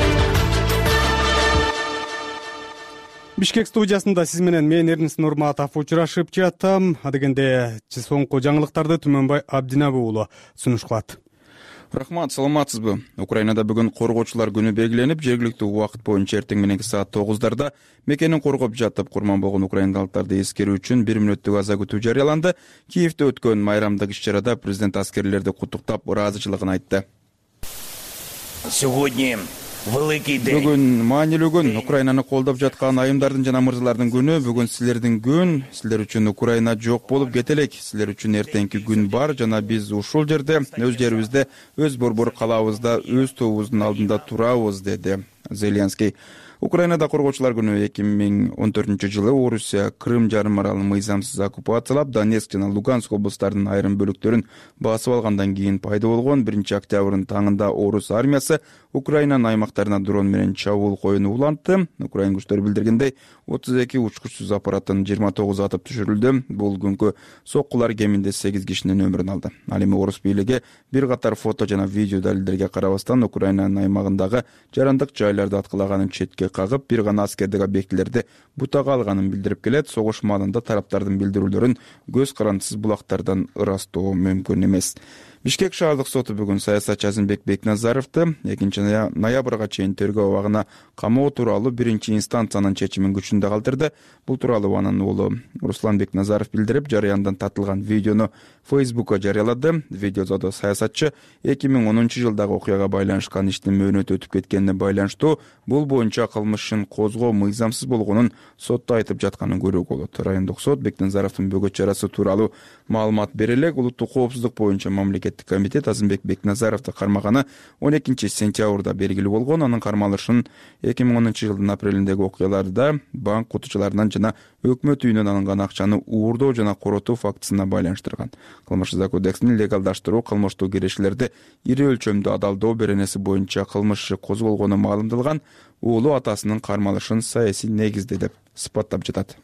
Бишкек студиясында сиз менен мен Эрнис Нурматов учурашып жатам. Адегенде соңку жаңылыктарды Түмөнбай Абдинабы уулу сунуш кылат. Рахмат, саламатсызбы? Украинада бүгүн коргоочулар күнү белгиленип, жергиликтүү убакыт боюнча эртең мененки саат тогуздарда мекенин коргоп жатып курман болгон украиналыктарды эскерүү үчүн бир мүнөттүк аза күтүү жарыяланды. Киевде өткөн майрамдык иш-чарада президент аскерлерди куттуктап, ыраазычылыгын айтты. Бүгүн маанилүү күн, Украинаны колдоп жаткан айымдардын жана мырзалардын күнү. Бүгүн силердин күн, силер үчүн Украина жок болуп кете элек. Силер үчүн эртеңки күн бар жана биз ушул жерде, өз жерибизде, өз борбор калабызда, өз тобубуздун алдында турабыз, деди Зеленский. Украинада коргоочулар күнү эки миң он төртүнчү жылы Орусия Крым жарым аралын мыйзамсыз оккупациялап, Донецк жана Луганск облустарынын айрым бөлүктөрүн басып алгандан кийин пайда болгон. биринчи октябрдын таңында Орус армиясы Украинанын аймактарына дрон менен чабуул коюуну улантты. Украин күчтөрү билдиргендей, отуз эки учкучсуз аппараттын жыйырма тогузу атып түшүрүлдү. Бул күнкү соккулар кеминде сегиз кишинин өмүрүн алды. Ал эми Орус бийлиги бир катар фото жана видео далилдерге карабастан Украинанын аймагындагы жарандык жайларды аткылаганын четке кагып, бир гана аскердик объектилерди бутага алганын билдирип келет. Согуш маалында тараптардын билдирүүлөрүн көз карандысыз булактардан ырастоо мүмкүн эмес. Бишкек шаардык соту бүгүн саясатчы Азимбек Бекназаровду экинчи ноябрга чейин тергөө абагына камоо тууралуу биринчи инстанциянын чечимин күчүндө калтырды. Бул тууралуу анын уулу Руслан Бекназаров билдирип, жарыяндан тартылган видеону Фейсбукка жарыялады. Видеодо саясатчы эки миң онунчу жылдагы окуяга байланышкан иштин мөөнөтү өтүп кеткенине байланыштуу бул боюнча кылмышын козгоо мыйзамсыз болгонун сотто айтып жатканын көрүүгө болот. Райондук сот Бекназаровдун бөгөт чарасы тууралуу маалымат бере элек. Улуттук коопсуздук боюнча мамлекеттик комитет Азимбек Бекназаровду кармаганы он экинчи сентябрда белгилүү болгон. Анын кармалышын эки миң онунчу жылдын апрелиндеги окуяларда банк кутучуларынан жана өкмөт үйүнөн алынган акчаны уурдоо жана коротуу фактысына байланыштырган. Кылмыш жаза кодексинин легалдаштыруу кылмыштуу кирешилерди ири өлчөмдүү адалдоо беренеси боюнча кылмыш иши козголгону маалымдалган. Уулу атасынын кармалышын саясий негизде деп сыпаттап жатат.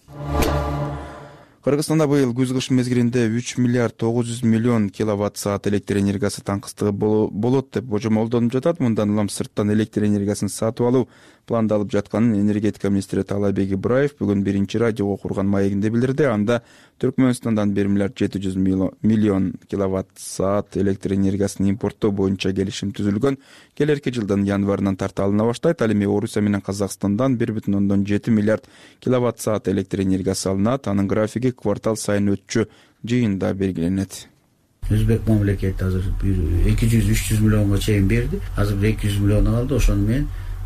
Кыргызстанда быйыл күз-кыш мезгилинде үч миллиард тогуз жүз миллион киловатт саат электр энергиясы таңкыстыгы болот деп божомолдонуп жатат. Мындан улам сырттан электр энергиясын сатып алуу пландалып жатканын энергетика министри Таалайбек Ибраев бүгүн биринчи радиого курган маегинде билдирди. Анда Түркмөнстандан бир миллиард жети жүз миллион киловатт саат электр энергиясын импорттоо боюнча келишим түзүлгөн. Келерки жылдын январынан тарта алына баштайт. Ал эми Орусия менен Казакстандан бир бүтүн ондон жети миллиард киловатт саат электр энергиясы алынат. Анын графиги квартал сайын өтчү жыйында белгиленет. Өзбек мамлекети азыр эки жүз үч жүз миллионго чейин берди. Азыр эки жүз миллион алды. Ошону менен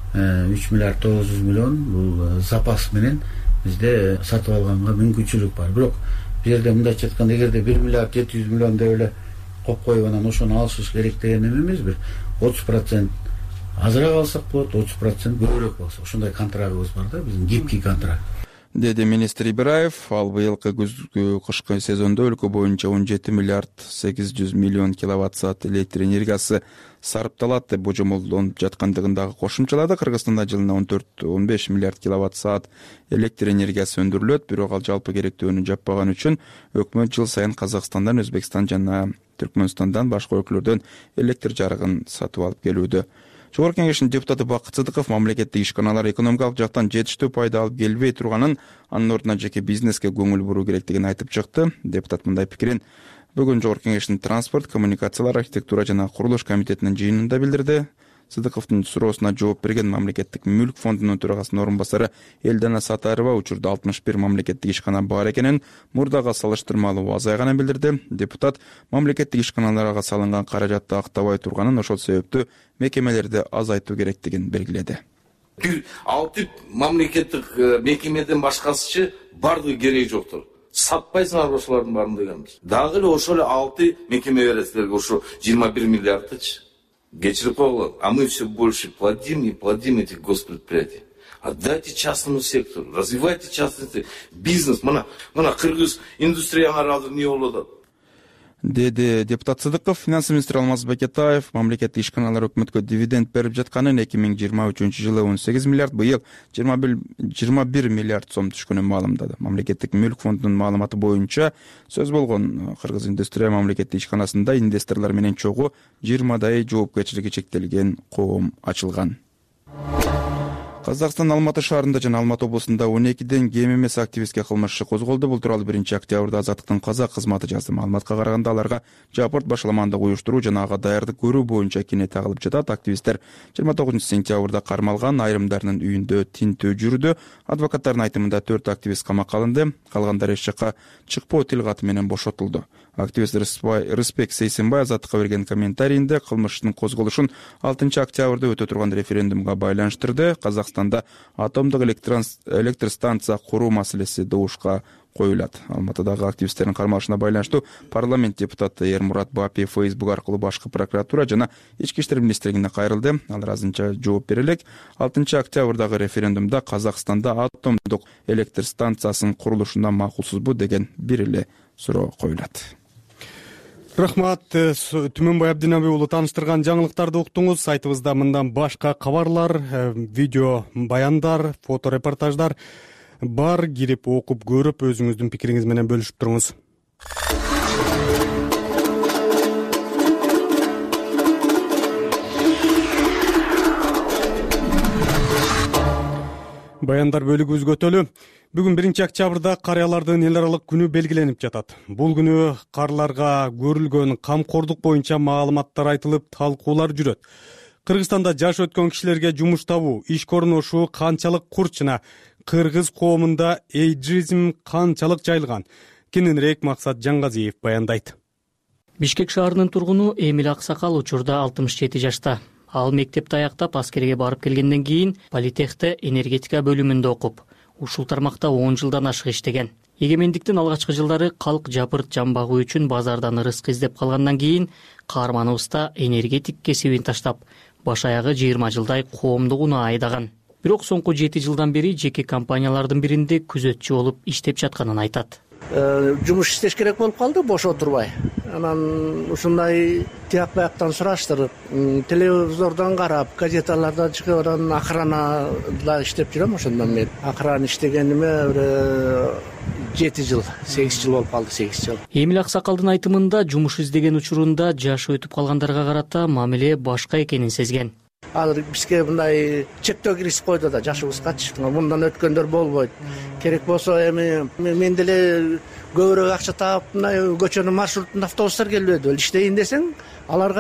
үч миллиард тогуз жүз миллион бул запас менен бизде сатып алганга мүмкүнчүлүк бар. Бирок бул жерде мындайча айтканда, эгерде бир миллиард жети жүз миллион деп эле коюп коюп анан ошону алышыш керек деген эмес. Бир отуз процент азыраак алсак болот, отуз процент көбүрөөк болсо. Ошондой контрагыбыз бар да, биздин гибкий контракт. Деди министр Ибраев. Ал быйылкы күзгү кышкы сезондо өлкө боюнча он жети миллиард сегиз жүз миллион киловатт саат электр энергиясы сарпталат деп божомолдонуп жаткандыгын дагы кошумчалады. Кыргызстанда жылына он төрт он беш миллиард киловатт саат электр энергиясы өндүрүлөт. Бирок ал жалпы керектөөнү жаппаган үчүн өкмөт жыл сайын Казакстандан, Өзбекстан жана Түркмөнстандан башка өлкөлөрдөн электр жарыгын сатып алып келүүдө. Жогорку кеңештин депутаты Бакыт Сыдыков мамлекеттик ишканалар экономикалык жактан жетиштүү пайда алып келбей турганын, анын ордуна жеке бизнеске көңүл буруу керектигин айтып чыкты. Депутат мындай пикирин бүгүн Жогорку кеңештин транспорт, коммуникациялар, архитектура жана курулуш комитетинин жыйынында билдирди. Сыдыковдун суроосуна жооп берген мамлекеттик мүлк фондунун төрагасынын орун басары Элдана Сатарова учурда алтымыш бир мамлекеттик ишкана бар экенин, мурдага салыштырмалуу азайганын билдирди. Депутат мамлекеттик ишканаларга салынган каражатты актабай турганын, ошол себептүү мекемелерди азайтуу керектигин белгиледи. Бир алты мамлекеттик мекемеден башкасычы бардыгы кереги жоктур. Сатпайсыңар ошолордун баарын дегенбиз. Дагы эле ошол алты мекеме бересиздерге ошо жыйырма бир миллиардтычы кечирип койгула. А мы все больше платим и платим этих госпредприятий. Отдайте частному сектору, развивайте частный сектор. Бизнес, мына, мына кыргыз индустрияңар азыр не болуп атат? Деди депутат Сыдыков. Финанс министри Алмаз Бекетаев мамлекеттик ишканалар өкмөткө дивиденд берип жатканын, эки миң жыйырма үчүнчү жылы он сегиз миллиард, быйыл жыйырма бир миллиард сом түшкөнүн маалымдады. Мамлекеттик мүлк фондунун маалыматы боюнча сөз болгон Кыргыз индустрия мамлекеттик ишканасында инвесторлор менен чогуу жыйырмадай жоопкерчилиги чектелген коом ачылган. Казакстан Алматы шаарында жана Алматы облусунда он экиден кем эмес активистке кылмыш иши козголду. Бул тууралуу биринчи октябрда Азаттыктын казак кызматы жазды. Маалыматка караганда аларга жапырт башаламандык уюштуруу жана ага даярдык көрүү боюнча кине тагылып жатат. Активисттер жыйырма тогузунчу сентябрда кармалган, айрымдарынын үйүндө тинтөө жүрдү. Адвокаттардын айтымында төрт активист камакка алынды, калгандары эч жакка чыкпоо тил каты менен бошотулду. Активист Рыспек Сейсенбай Азаттыкка берген комментарийинде кылмыштын козголушун алтынчы октябрда өтө турган референдумга байланыштырды. Казакстанда атомдук электр станция куруу маселеси добушка коюлат. Алматыдагы активисттердин кармалышына байланыштуу парламент депутаты Эрмурат Бапиев Facebook аркылуу башкы прокуратура жана ички иштер министрлигине кайрылды. Алар азырынча жооп бере элек. алтынчы октябрдагы референдумда Казакстанда атомдук электр станциясынын курулушуна макулсузбу деген бир эле суроо коюлат. Рахмат, Түмөнбай Абдинаби уулу тааныштырган жаңылыктарды уктуңуз. Сайтыбызда мындан башка кабарлар, видео баяндар, фото репортаждар бар. Кирип окуп көрүп өзүңүздүн пикириңиз менен бөлүшүп туруңуз. Баяндар бөлүгүбүз өтөлү. Бүгүн биринчи октябрда карыялардын эл аралык күнү белгиленип жатат. Бул күнү карларга көрүлгөн камкордук боюнча маалыматтар айтылып, талкуулар жүрөт. Кыргызстанда жаш өткөн кишилерге жумуш табуу, иш корунушу канчалык курч жана кыргыз коомунда эйджизм канчалык жайылган? Кененирээк Максат Жаңгазиев баяндайт. Бишкек шаарынын тургуну Эмил Аксакал учурда алтымыш жети жашта. Ал мектепти аяктап аскерге барып келгенден кийин политехте энергетика бөлүмүндө окуп, ушул тармакта он жылдан ашык иштеген. Эгемендиктин алгачкы жылдары калк жапырт жан багуу үчүн базардан ырыскы издеп калгандан кийин каарманыбызда энергетик кесибин таштап, баш аягы жыйырма жылдай коомдук унаа айдаган. Бирок соңку жети жылдан бери жеке компаниялардын биринде күзөтчү болуп иштеп жатканын айтат. Жумуш иштеш керек болуп калды, бош отурбай. Анан ушундай тияк бияктан сураштырып, телевизордон карап, газеталардан чыгып, анан охранада иштеп жүрөм ошондон мен. Охрана иштегениме жети жыл, сегиз жыл болуп калды, сегиз жыл. Эмил Аксакалдын айтымында жумуш издеген учурунда жашы өтүп калгандарга карата мамиле башка экенин сезген. Азыр бизге мындай чектөө киргизип койду да, жашыбызгачы. Мындан өткөндөр болбойт. Керек болсо эми мен деле көбүрөөк акча таап, мындай көчөнүн маршрутунда автобустар келбеди. Иштейин десең, аларга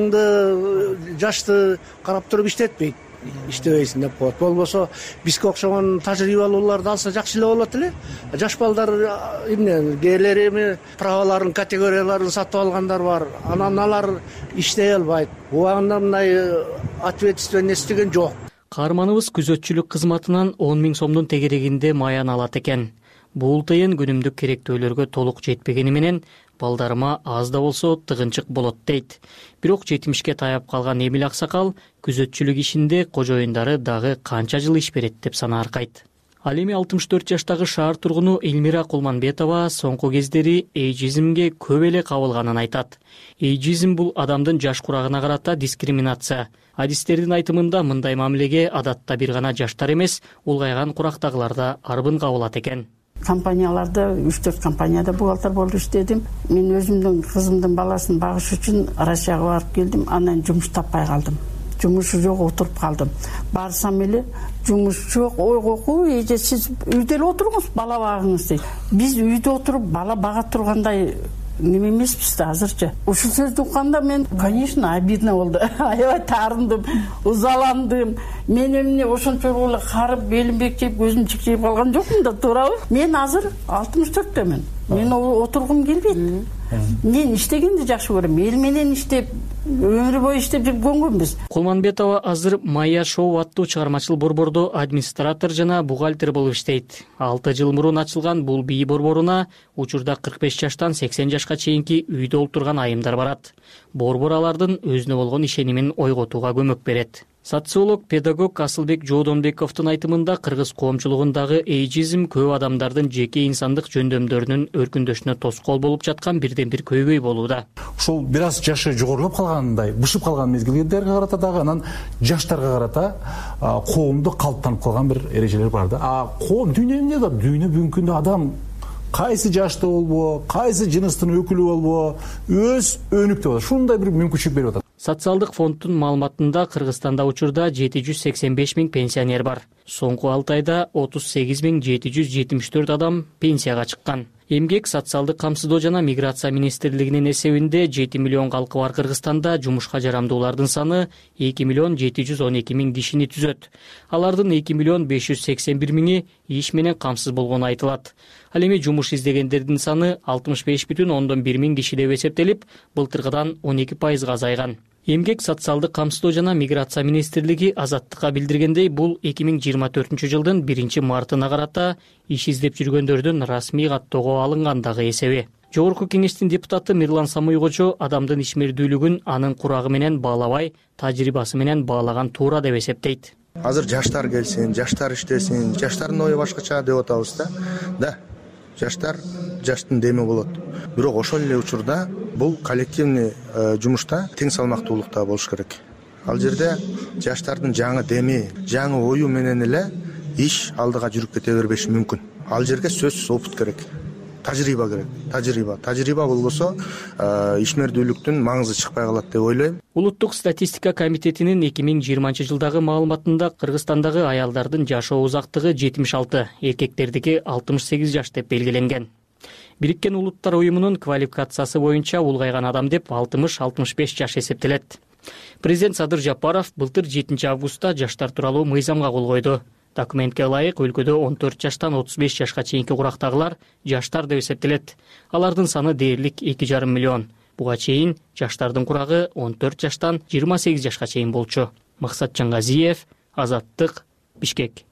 жашыңды, жашты карап туруп иштетпейт. Иштебейсиң деп коет. Болбосо бизге окшогон тажрыйбалууларды алса жакшы эле болот эле. Жаш балдар эмне, кээрлери эми праваларын, категорияларын сатып алгандар бар. Анан алар иштей албайт. Убагында мындай ответственность деген жок. Каарманыбыз күзөтчүлүк кызматынан он миң сомдун тегерегинде маян алат экен. Бул тыйын күнүмдүк керектөөлөргө толук жетпегени менен балдарыма аз да болсо тыгынчык болот дейт. Бирок жетимишке таяп калган Эмил Аксакал күзөтчүлүк ишинде кожоюндары дагы канча жыл иш берет деп санааркайт. Ал эми алтымыш төрт жаштагы шаар тургуну Элмира Кулманбетова соңку кездери эйджизмге көп эле кабылганын айтат. Эйджизм бул адамдын жаш курагына карата дискриминация. Адистердин айтымында мындай мамилеге адатта бир гана жаштар эмес, улгайган курактагылар да арбын кабылат экен. Компанияларда үч төрт компанияда бухгалтер болуп иштедим. Мен өзүмдүн кызымдын баласын багыш үчүн Россияга барып келдим, анан жумуш таппай калдым. Жумушу жок, отуруп калдым. Барсам эле жумуш жок, ойгоку, эже сиз үйдө эле отуруңуз, бала багыңыз дейт. Биз үйдө отуруп бала бага тургандай неме эмеспиз да азырчы. Ушул сөздү укканда мен, конечно, обидно болду. Аябай таарындым, узаландым. Мен эмне ошончолук эле карып, белим бекчейип, көзүм чикчейип калган жокмун да, туурабы? Мен азыр алтымыш төрттөмүн. Мен отургум келбейт. Мен иштегенди жакшы көрөм. Эл менен иштеп, өмүр бою иштеп жүрүп көнгөнбүз. Кулманбетова азыр Майя Шоу аттуу чыгармачыл борбордо администратор жана бухгалтер болуп иштейт. алты жыл мурун ачылган бул бий борборуна учурда кырк беш жаштан сексен жашка чейинки үйдө олтурган айымдар барат. Борбор алардын өзүнө болгон ишенимин ойготууга көмөк берет. Социолог, педагог Асылбек Жоодонбековдун айтымында кыргыз коомчулугундагы эйджизм көп адамдардын жеке инсандык жөндөмдөрүнүн өркүндөшүнө тоскоол болуп жаткан бирден бир көйгөй болууда. Ушул бир аз жашы жогорулап калгандай, бышып калган мезгилдерге карата дагы анан жаштарга карата коомдо калыптанып калган бир эрежелер бар да. А коом дүйнө эмне да? Дүйнө бүгүнкү күндө адам кайсы жашта болбо, кайсы жыныстын өкүлү болбо, өз өнүктүп атат. Ушундай бир мүмкүнчүлүк берип атат. Социалдык фонддун маалыматында Кыргызстанда учурда жети жүз сексен беш миң пенсионер бар. Соңку алты айда отуз сегиз миң жети жүз жетимиш төрт адам пенсияга чыккан. Эмгек, социалдык камсыздоо жана миграция министрлигинин эсебинде жети миллион калкы бар Кыргызстанда жумушка жарамдуулардын саны эки миллион жети жүз он эки миң кишини түзөт. Алардын эки миллион беш жүз сексен бир миңи иш менен камсыз болгону айтылат. Ал эми жумуш издегендердин саны алтымыш беш бүтүн ондон бир миң киши деп эсептелип, былтыркыдан он эки пайызга азайган. Эмгек, социалдык камсыздоо жана миграция министрлиги Азаттыкка билдиргендей, бул эки миң жыйырма төртүнчү жылдын биринчи мартына карата иш издеп жүргөндөрдүн расмий каттоого алынгандагы эсеби. Жогорку кеңештин депутаты Мирлан Самуйкожо адамдын ишмердүүлүгүн анын курагы менен баалабай, тажрыйбасы менен баалаган туура деп эсептейт. Азыр жаштар келсин, жаштар иштесин, жаштардын ою башкача деп атабыз да. Да. Жаштар жаштын деми болот. Бирок ошол эле учурда бул коллективный жумушта тең салмактуулукта болуш керек. Ал жерде жаштардын жаңы деми, жаңы ою менен эле иш алдыга жүрүп кете бербеши мүмкүн. Ал жерге сөзсүз опыт керек. Тажрыйба керек. Тажрыйба. Тажрыйба болбосо ишмердүүлүктүн маңызы чыкпай калат деп ойлойм. Улуттук статистика комитетинин эки миң жыйырманчы жылдагы маалыматында Кыргызстандагы аялдардын жашоо узактыгы жетимиш алты, эркектердики алтымыш сегиз жаш деп белгиленген. Бириккен Улуттар уюмунун квалификациясы боюнча улгайган адам деп алтымыш алтымыш беш жаш эсептелет. Президент Садыр Жапаров былтыр жетинчи августта жаштар тууралуу мыйзамга кол койду. Документке ылайык өлкөдө он төрт жаштан отуз беш жашка чейинки курактагылар жаштар деп эсептелет. Алардын саны дээрлик эки жарым миллион. Буга чейин жаштардын курагы он төрт жаштан жыйырма сегиз жашка чейин болчу. Максат Чаңгазиев, Азаттык, Бишкек.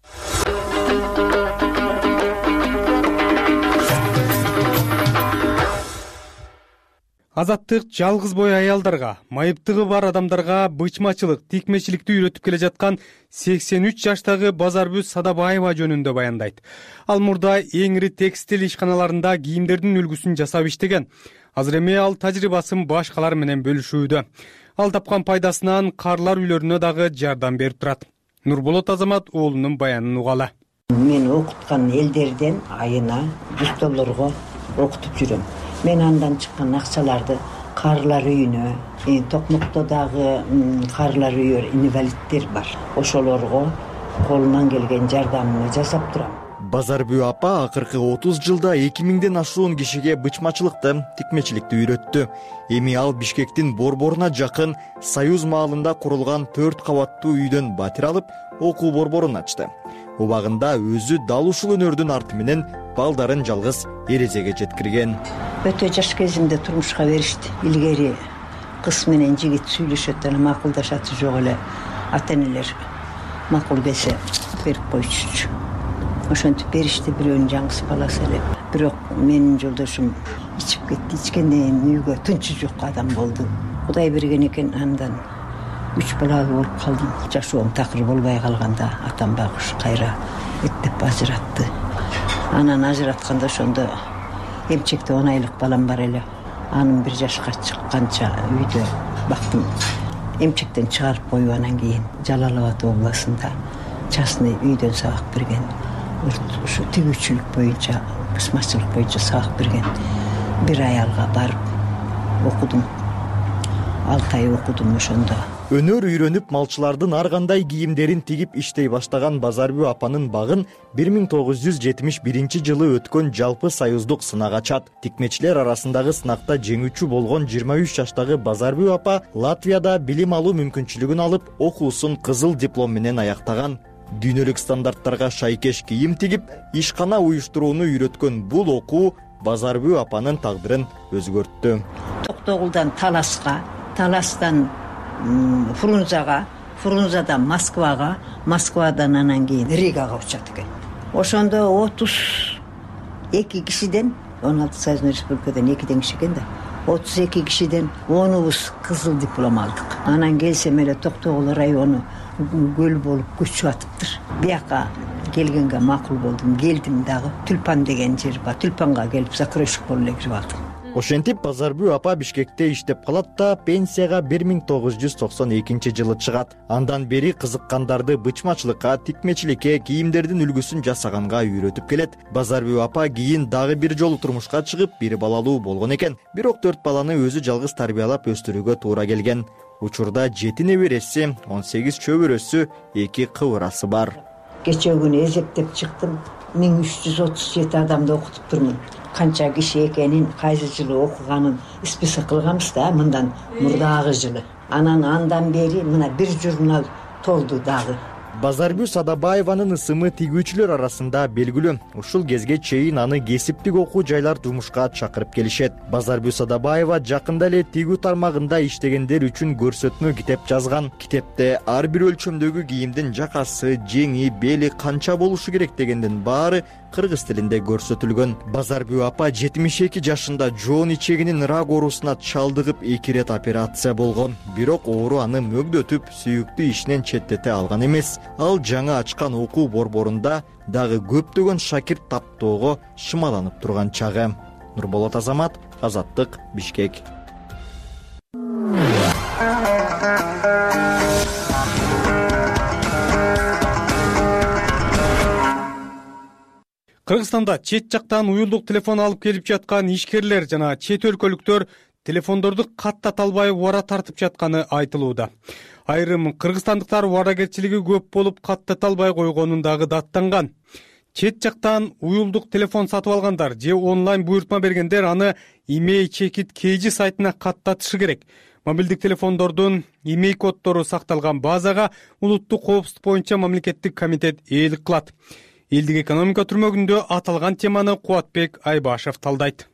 Азаттык жалгыз бой аялдарга, майыптыгы бар адамдарга бычмачылык, тикмечиликти үйрөтүп келе жаткан сексен үч жаштагы Базарбү Садабаева жөнүндө баяндайт. Ал мурда эң ири текстил ишканаларында кийимдердин үлгүсүн жасап иштеген. Азыр эми ал тажрыйбасын башкалар менен бөлүшүүдө. Ал тапкан пайдасынан карлар үйлөрүнө дагы жардам берип турат. Нурболот Азамат уулунун баянын угалы. Мен окуткан элдерден айына жүз долларга окутуп жүрөм. Мен андан чыккан акчаларды карлар үйүнө, Токмокто дагы карлар үйөр инвалидтер бар. Ошолорго колуман келген жардамымды жасап турам. Базарбү апа акыркы отуз жылда эки миңден ашуун кишиге бычмачылыкты, тикмечиликти үйрөттү. Эми ал Бишкектин Борборуна жакын Союз маалында курулган төрт кабаттуу үйдөн батир алып, окуу борборун ачты. Убагында өзү дал ушул өнөрдүн арты менен балдарын жалгыз эрежеге жеткирген. Өтө жаш кезимде турмушка беришти. Илгери кыз менен жигит сүйлөшөт, анан макулдашаты жок эле ата-энелер макул келсе берип койчу. Ошентип беришти, бирөөнүн жаңгыс баласы эле. Бирок менин жолдошум ичип кетти. Ичкенден үйгө тынчы жок адам болду. Кудай берген экен, андан үч бала болуп калдым. Жашоом такыр болбой калганда атам багыш кайра эттеп ажыратты. Анан ажыратканда ошондо эмчекте он айлык балам бар эле. Анын бир жашка чыкканча үйдө бактым. Эмчектен чыгарып коюп, анан кийин Жалал Абад областында частный үйдөн сабак берген. Ушу тигүүчүлүк боюнча, бычмачылык боюнча сабак берген бир аялга барып окудум. алты ай окудум ошондо. Өнөр үйрөнүп малчылардын ар кандай кийимдерин тигип иштей баштаган Базарбү апанын багын бир миң тогуз жүз жетимиш биринчи жылы өткөн жалпы союздук сынак ачат. Тикмечилер арасындагы сынакта жеңүүчү болгон жыйырма үч жаштагы Базарбү апа Латвияда билим алуу мүмкүнчүлүгүн алып, окуусун кызыл диплом менен аяктаган. Дүйнөлүк стандарттарга шайкеш кийим тигип, ишкана уюштурууну үйрөткөн бул окуу Базарбү апанын тагдырын өзгөрттү. Токтогулдан Таласка, Таластан Фрунзага, Фрунзадан Москвага, Москвадан анан кийин Ригага учат экен. Ошондо отуз эки кишиден, он алты союзный республикадан экиден киши экен да. отуз эки кишиден онубуз кызыл диплом алдык. Анан келсем эле Токтогул району көл болуп көчүп атыптыр. Бияка келгенге макул болдум. Келдим дагы Тюльпан деген жер бар. Тюльпанга келип закройщик болуп эле кирип алдым. Ошентип Базарбүй апа Бишкекте иштеп калат да пенсияга бир миң тогуз жүз токсон экинчи жылы чыгат. Андан бери кызыккандарды бычмачылыкка, тикмечиликке, кийимдердин үлгүсүн жасаганга үйрөтүп келет. Базарбүй апа кийин дагы бир жолу турмушка чыгып, бир балалуу болгон экен. Бирок төрт баланы өзү жалгыз тарбиялап өстүрүүгө туура келген. Учурда жети небереси, он сегиз чөбөрөсү, эки кыбырасы бар. Кечээ күнү эзептеп чыктым. миң үч жүз отуз жети адамды окутуп турмун. Канча киши экенин, кайсы жылы окуганын список кылганбыз да, мындан мурдагы жылы. Анан андан бери мына бир журнал толду дагы. Базарбүй Садабаеванын ысымы тигүүчүлөр арасында белгилүү. Ушул кезге чейин аны кесиптик окуу жайлар жумушка чакырып келишет. Базарбүй Садабаева жакында эле тигүү тармагында иштегендер үчүн көрсөтмө китеп жазган. Китепте ар бир өлчөмдөгү кийимдин жакасы, жеңи, бели канча болушу керек дегендин баары кыргыз тилинде көрсөтүлгөн. Базарбүй апа жетимиш эки жашында жоон ичегинин рак оорусуна чалдыгып эки ирет операция болгон. Бирок оору аны мөгдөтүп, сүйүктүү ишинен четтете алган эмес. Ал жаңа ачкан окуу борборунда дагы көптөгөн шакирт таптоого шымаланып турган чагы. Нурболот Азамат, Азаттык, Бишкек. Кыргызстанда чет жактан уюлдук телефон алып келип жаткан ишкерлер жана чет өлкөлүктөр телефондорду каттата албай убара тартып жатканы айтылууда. Айрым кыргызстандыктар убаракерчилиги көп болуп каттата албай койгонун дагы даттанган. Чет жактан уюлдук телефон сатып алгандар же онлайн буйртма бергендер аны имей чекит кейжи сайтына каттатышы керек. Мобилдик телефондордун имей коддору сакталган базага улуттук коопсуздук боюнча мамлекеттик комитет ээлик кылат. Элдик экономика түрмөгүндө аталган теманы Кубатбек Айбашев талдайт.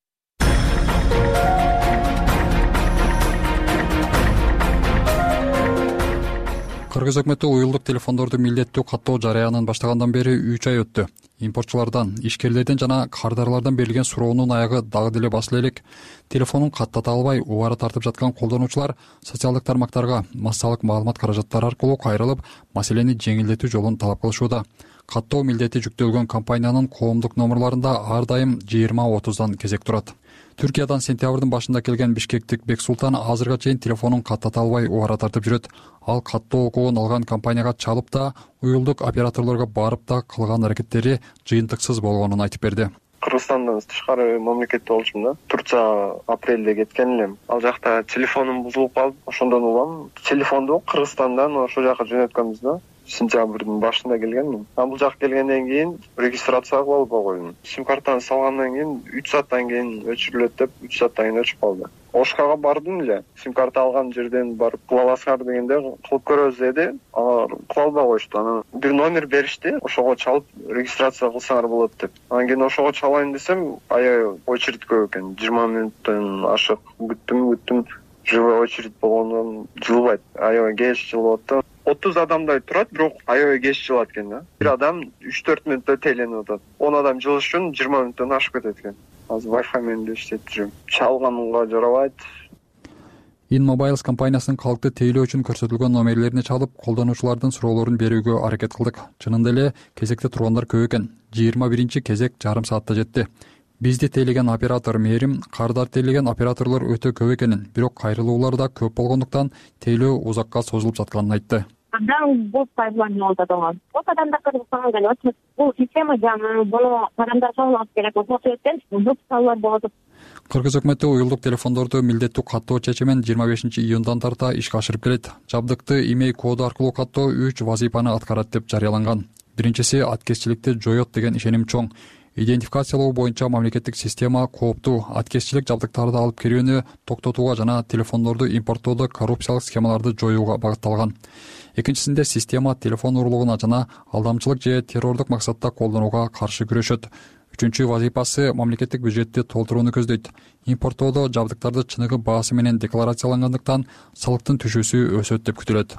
Кыргыз өкмөтү уюлдук телефондорду милдеттүү каттоо жарыянын баштагандан бери үч ай өттү. Импортчулардан, ишкерлерден жана кардарлардан берилген суроонун аягы дагы деле басыла элек. Телефонун каттата албай убара тартып жаткан колдонуучулар социалдык тармактарга массалык маалымат каражаттары аркылуу кайрылып, маселени жеңилдетүү жолун талап кылышууда. Каттоо милдети жүктөлгөн компаниянын коомдук номерларында ар дайым жыйырма отуздан кезек турат. Түркиядан сентябрдын башында келген бишкектик Бексултан азырга чейин телефонун каттата албай убара тартып жүрөт. Ал каттоо окуун алган компанияга чалып да, уюлдук операторлорго барып да кылган аракеттери жыйынтыксыз болгонун айтып берди. Кыргызстандан тышкары мамлекетте болчумун да. Турция апрелде кеткен элем. Ал жакта телефонум бузулуп калып, ошондон улам телефонду Кыргызстандан ошол жака жөнөткөнбүз да. Сентябрдын башында келгенмин. А бул жак келгенден кийин регистрация кылып алып койдум. Сим картаны салгандан кийин үч сааттан кийин өчүрүлөт деп, үч сааттан кийин өчүп калды. Ошкага бардым эле. Сим карта алган жерден барып кыла аласыңар дегенде кылып көрөбүз деди. Алар кыла албай коюшту. Анан бир номер беришти. Ошого чалып регистрация кылсаңар болот деп. Анан кийин ошого чалайын десем, аябай очередь көп экен. жыйырма мүнөттөн ашык күттүм, күттүм. Живой очередь болгондон жылбайт. Аябай кеч жылып атты. отуз адамдай турат, бирок аябай кеч жылат экен да. Бир адам үч төрт мүнөттө тейленип атат. он адам жылыш үчүн жыйырма мүнөттөн ашып кетет экен. Азыр Wi-Fi менен да иштетип жүрөм. Чалганга жарабайт. InMobiles компаниясынын калкты тейлөө үчүн көрсөтүлгөн номерлерине чалып, колдонуучулардын суроолорун берүүгө аракет кылдык. Чынында эле кезекте тургандар көп экен. жыйырма биринчи кезек жарым саатта жетти. Бизди тейлеген оператор Мерим, кардар тейлеген операторлор өтө көп экенин, бирок кайрылуулар да көп болгондуктан тейлөө узакка созулуп жатканын айтты. Бул адамдар Кыргызстанга келип, бул система жаңы, буну адамдар салып керек. Ошол себептен бул салуулар болот. Кыргыз өкмөтү уюлдук телефондорду милдеттүү каттоо чечимин жыйырма бешинчи июндан тарта ишке ашырып келет. Жабдыкты имей коду аркылуу каттоо үч вазифаны аткарат деп жарыяланган. Биринчиси аткезчиликти жоёт деген ишеним чоң. Идентификациялоо боюнча мамлекеттик система кооптуу аткезчилик жабдыктарды алып кирүүнү токтотууга жана телефондорду импорттоодо коррупциялык схемаларды жоюуга багытталган. Экинчисинде система телефон урлугуна жана алдамчылык же террордук максатта колдонууга каршы күрөшөт. Үчүнчү вазифасы мамлекеттик бюджетти толтурууну көздөйт. Импорттоодо жабдыктарды чыныгы баасы менен декларациялангандыктан салыктын түшүүсү өсөт деп күтүлөт.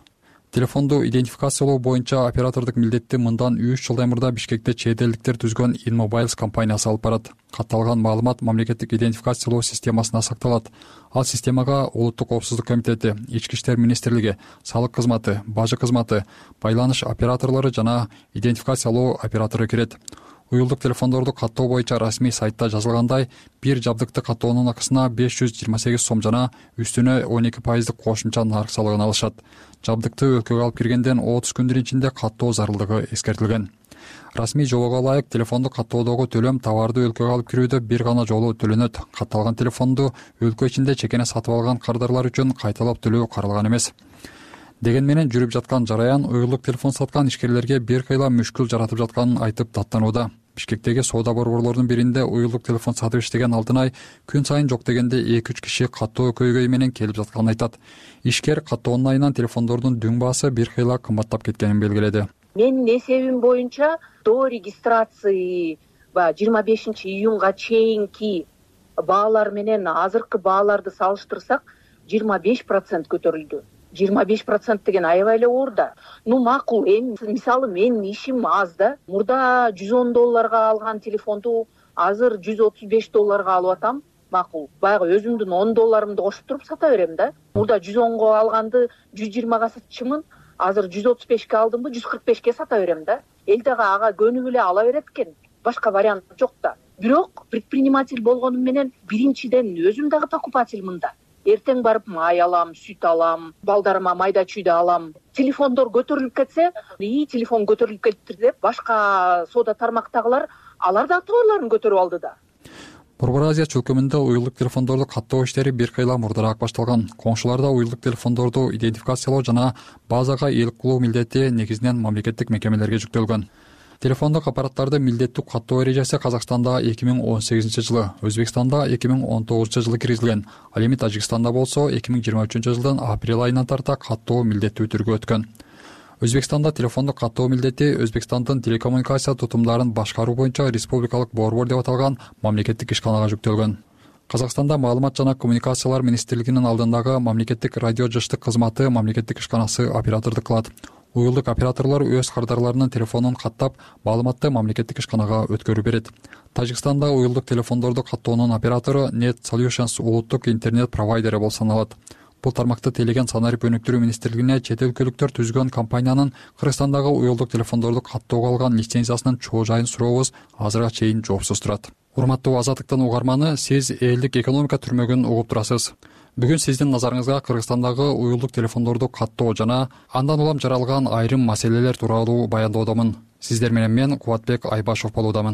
телефонду идентификациялоо боюнча оператордук милдетти мындан үч жылдай мурда Бишкекте чет элдиктер түзгөн InMobiles компаниясы алып барат. Катталган маалымат мамлекеттик идентификациялоо системасына сакталат. Ал системага Улуттук коопсуздук комитети, Ички иштер министрлиги, салык кызматы, бажы кызматы, байланыш операторлору жана идентификациялоо оператору кирет. Уюлдук телефондорду каттоо боюнча расмий сайтта жазылгандай, бир жабдыкты каттоонун акысына беш жүз жыйырма сегиз сом жана үстүнө он эки пайыздык кошумча нарк салыгын алышат. Жабдыкты өлкөгө алып киргенден отуз күндүн ичинде каттоо зарылдыгы эскертилген. Расмий жобого ылайык телефонду каттоодогу төлөм товарды өлкөгө алып кирүүдө бир гана жолу төлөнөт. Катталган телефонду өлкө ичинде чекене сатып алган кардарлар үчүн кайталап төлөө каралган эмес. Деген менен жүрүп жаткан жараян уюлдук телефон саткан ишкерлерге бир кыйла мүшкүл жаратып жатканын айтып даттанууда. Бишкектеги соода борборлордун биринде уюлдук телефон сатып иштеген Алтынай күн сайын жок дегенде эки үч киши каттоо көйгөй менен келип жатканын айтат. Ишкер каттоонун айынан телефондордун дүң баасы бир кыйла кымбаттап кеткенин белгиледи. Менин эсебим боюнча до регистрации жыйырма бешинчи июнга чейинки баалар менен азыркы бааларды салыштырсак жыйырма беш процент көтөрүлдү. жыйырма беш процент деген аябай эле оор да. Ну макул, эми мисалы менин ишим аз да. Мурда жүз он долларга алган телефонду азыр жүз отуз беш долларга алып атам. Макул. Баягы өзүмдүн он долларымды кошуп туруп сата берем да. Мурда жүз онго алганды жүз жыйырмага сатчымын. Азыр жүз отуз бешке алдымбы, жүз кырк бешке сата берем да. Эл дагы ага көнүп эле ала берет экен. Башка вариант жок да. Бирок предприниматель болгонум менен биринчиден өзүм дагы покупательмын да. Эртең барып май алам, сүт алам, балдарыма майда чүйдө алам. Телефондор көтөрүлүп кетсе, и телефон көтөрүлүп кетти деп башка соода тармактагылар алар да тоорлорун көтөрүп алды да. Борбор Азия чөлкөмүндө уюлдук телефондорду каттоо иштери бир кыйла мурдараак башталган. Коңшуларда уюлдук телефондорду идентификациялоо жана базага ээлик кылуу милдети негизинен мамлекеттик мекемелерге жүктөлгөн. Телефондук аппараттарды милдеттүү каттоо эрежеси Казакстанда эки миң он сегизинчи жылы, Өзбекстанда эки миң он тогузунчу жылы киргизилген. Ал эми Тажикстанда болсо эки миң жыйырма үчүнчү жылдын апрель айынан тарта каттоо милдеттүү түргө өткөн. Өзбекстанда телефондук каттоо милдети Өзбекстандын телекоммуникация тутумдарын башкаруу боюнча республикалык борбор деп аталган мамлекеттик ишканага жүктөлгөн. Казакстанда маалымат жана коммуникациялар министрлигинин алдындагы мамлекеттик радио жыштык кызматы мамлекеттик ишканасы оператордук кылат. Уюлдук операторлор өз кардарларынын телефонун каттап, маалыматты мамлекеттик ишканага өткөрүп берет. Тажикстанда уюлдук телефондорду каттоонун оператору Net Solutions улуттук интернет провайдери болуп саналат. Бул тармакты тейлеген санарип өнүктүрүү министрлигине чет өлкөлүктөр түзгөн компаниянын Кыргызстандагы уюлдук телефондорду каттоого алган лицензиясынын чоо жайын сурообуз азыркыга чейин жоопсуз турат. Урматтуу Азаттыктын угарманы, сиз элдик экономика түрмөгүн угуп турасыз. Бүгүн сиздин назарыңызга Кыргызстандагы уюлдук телефондорду каттоо жана андан улам жаралган айрым маселелер тууралуу баянdoодомун. Сиздер менен мен Кубатбек Айбашов болуудамын.